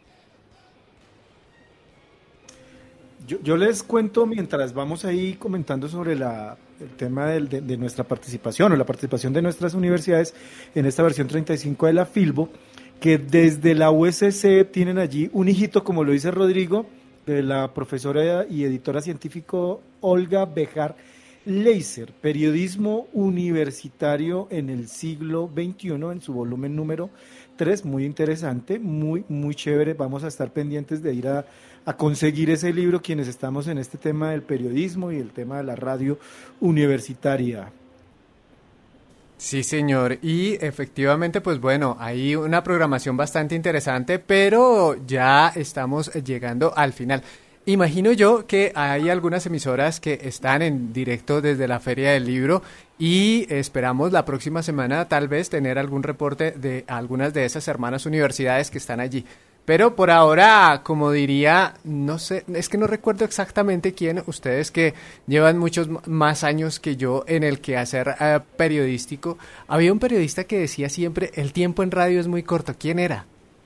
S8: Yo, yo les cuento, mientras vamos ahí comentando sobre la, el tema del, de, de nuestra participación o la participación de nuestras universidades en esta versión treinta y cinco de la Filbo, que desde la U S C tienen allí un hijito, como lo dice Rodrigo, de la profesora y editora científico Olga Bejar Leiser, Periodismo Universitario en el siglo veintiuno, en su volumen número tres, muy interesante, muy, muy chévere. Vamos a estar pendientes de ir a, a conseguir ese libro, quienes estamos en este tema del periodismo y el tema de la radio universitaria.
S3: Sí, señor, y efectivamente, pues bueno, hay una programación bastante interesante, pero ya estamos llegando al final. Imagino yo que hay algunas emisoras que están en directo desde la Feria del Libro y esperamos la próxima semana tal vez tener algún reporte de algunas de esas hermanas universidades que están allí. Pero por ahora, como diría, no sé, es que no recuerdo exactamente quién, ustedes que llevan muchos más años que yo en el quehacer uh, periodístico, había un periodista que decía siempre, el tiempo en radio es muy corto. ¿Quién era?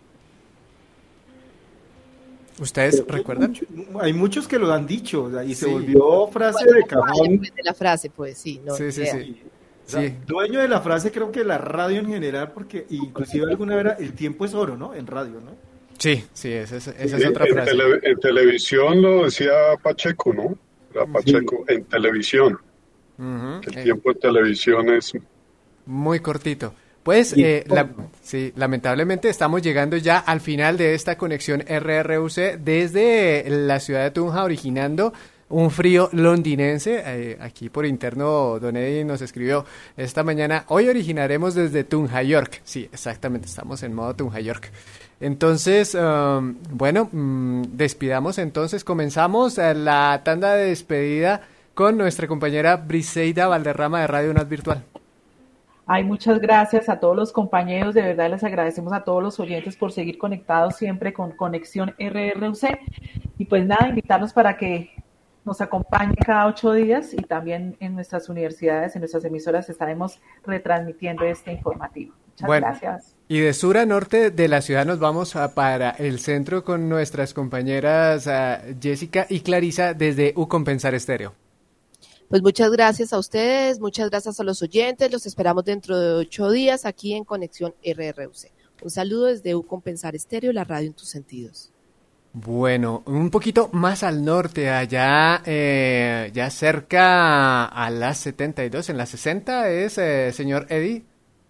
S3: ¿Ustedes Pero recuerdan?
S8: Mucho, hay muchos que lo han dicho, o sea, y sí. se volvió frase bueno, de cajón.
S6: De la frase, pues sí. No,
S3: sí, sí, sí.
S8: O sea, sí. Dueño de la frase creo que la radio en general, porque inclusive alguna vez era, el tiempo es oro, ¿no? En radio, ¿no?
S3: Sí, sí, esa es, esa
S5: sí,
S3: es otra
S5: en
S3: frase.
S5: Tele, en televisión lo decía Pacheco, ¿no? Era Pacheco, sí. En televisión. Uh-huh. El eh. tiempo en televisión es...
S3: muy cortito. Pues, eh, la, sí, lamentablemente estamos llegando ya al final de esta conexión R R U C desde la ciudad de Tunja, originando un frío londinense. Eh, aquí por interno, Don Eddie nos escribió esta mañana, hoy originaremos desde Tunja, York. Sí, exactamente, estamos en modo Tunja, York. Entonces, um, bueno, um, despidamos entonces, comenzamos la tanda de despedida con nuestra compañera Briseida Valderrama de Radio UNAD Virtual.
S1: Ay, muchas gracias a todos los compañeros, de verdad les agradecemos a todos los oyentes por seguir conectados siempre con Conexión R R U C y pues nada, invitarlos para que nos acompañen cada ocho días y también en nuestras universidades, en nuestras emisoras estaremos retransmitiendo este informativo. Muchas
S3: bueno,
S1: gracias.
S3: Y de sur a norte de la ciudad nos vamos a, para el centro con nuestras compañeras uh, Jessica y Clarisa desde Ucompensar Estéreo.
S6: Pues muchas gracias a ustedes, muchas gracias a los oyentes, los esperamos dentro de ocho días aquí en Conexión R R U C. Un saludo desde Ucompensar Estéreo, la radio en tus sentidos.
S3: Bueno, un poquito más al norte, allá eh, ya cerca a las setenta y dos, en las sesenta es, eh, señor Eddie.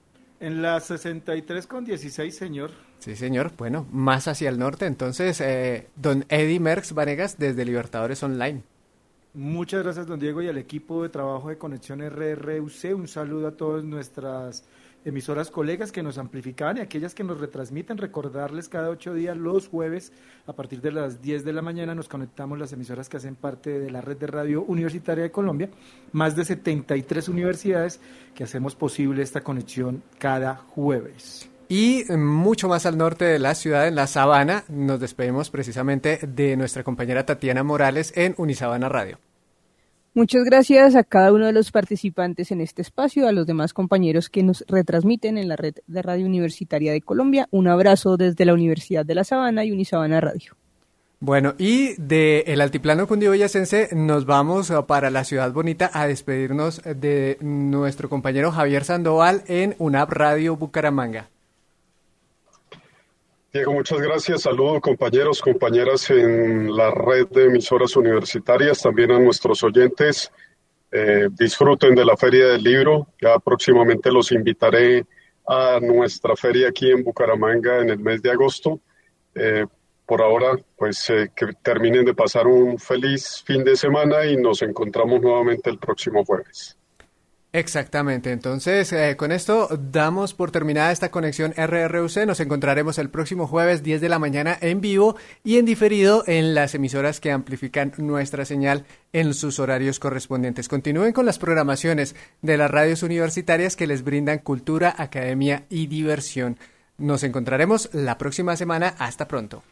S8: En las sesenta y tres con dieciséis, señor.
S3: Sí, señor, bueno, más hacia el norte, entonces, eh, don Eddie Merckx Vanegas desde Libertadores Online.
S8: Muchas gracias, don Diego, y al equipo de trabajo de Conexión R R U C. Un saludo a todas nuestras emisoras colegas que nos amplifican y aquellas que nos retransmiten. Recordarles cada ocho días, los jueves, a partir de las diez de la mañana, nos conectamos las emisoras que hacen parte de la red de radio universitaria de Colombia, más de setenta y tres universidades que hacemos posible esta conexión cada jueves.
S3: Y mucho más al norte de la ciudad, en La Sabana, nos despedimos precisamente de nuestra compañera Tatiana Morales en Unisabana Radio.
S14: Muchas gracias a cada uno de los participantes en este espacio, a los demás compañeros que nos retransmiten en la red de Radio Universitaria de Colombia. Un abrazo desde la Universidad de La Sabana y Unisabana Radio.
S3: Bueno, y de el altiplano cundiboyacense nos vamos para la ciudad bonita a despedirnos de nuestro compañero Javier Sandoval en UNAP Radio Bucaramanga.
S5: Diego, muchas gracias. Saludos compañeros, compañeras en la red de emisoras universitarias, también a nuestros oyentes. Eh, disfruten de la Feria del Libro. Ya próximamente los invitaré a nuestra feria aquí en Bucaramanga en el mes de agosto. Eh, por ahora, pues eh, que terminen de pasar un feliz fin de semana y nos encontramos nuevamente el próximo jueves.
S3: Exactamente, entonces eh, con esto damos por terminada esta conexión R R U C, nos encontraremos el próximo jueves diez de la mañana en vivo y en diferido en las emisoras que amplifican nuestra señal en sus horarios correspondientes. Continúen con las programaciones de las radios universitarias que les brindan cultura, academia y diversión. Nos encontraremos la próxima semana, hasta pronto.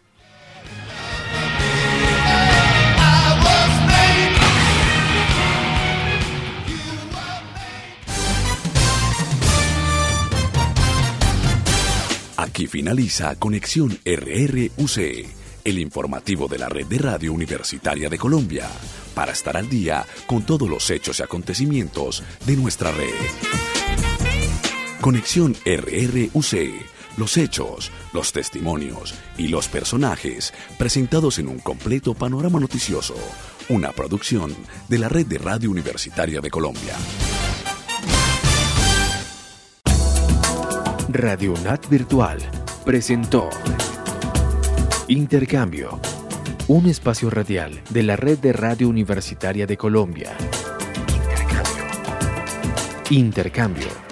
S2: Aquí finaliza Conexión R R U C, el informativo de la Red de Radio Universitaria de Colombia, para estar al día con todos los hechos y acontecimientos de nuestra red. Conexión R R U C, los hechos, los testimonios y los personajes presentados en un completo panorama noticioso, una producción de la Red de Radio Universitaria de Colombia.
S7: Radio UNAD Virtual presentó Intercambio, un espacio radial de la Red de Radio Universitaria de Colombia. Intercambio. Intercambio.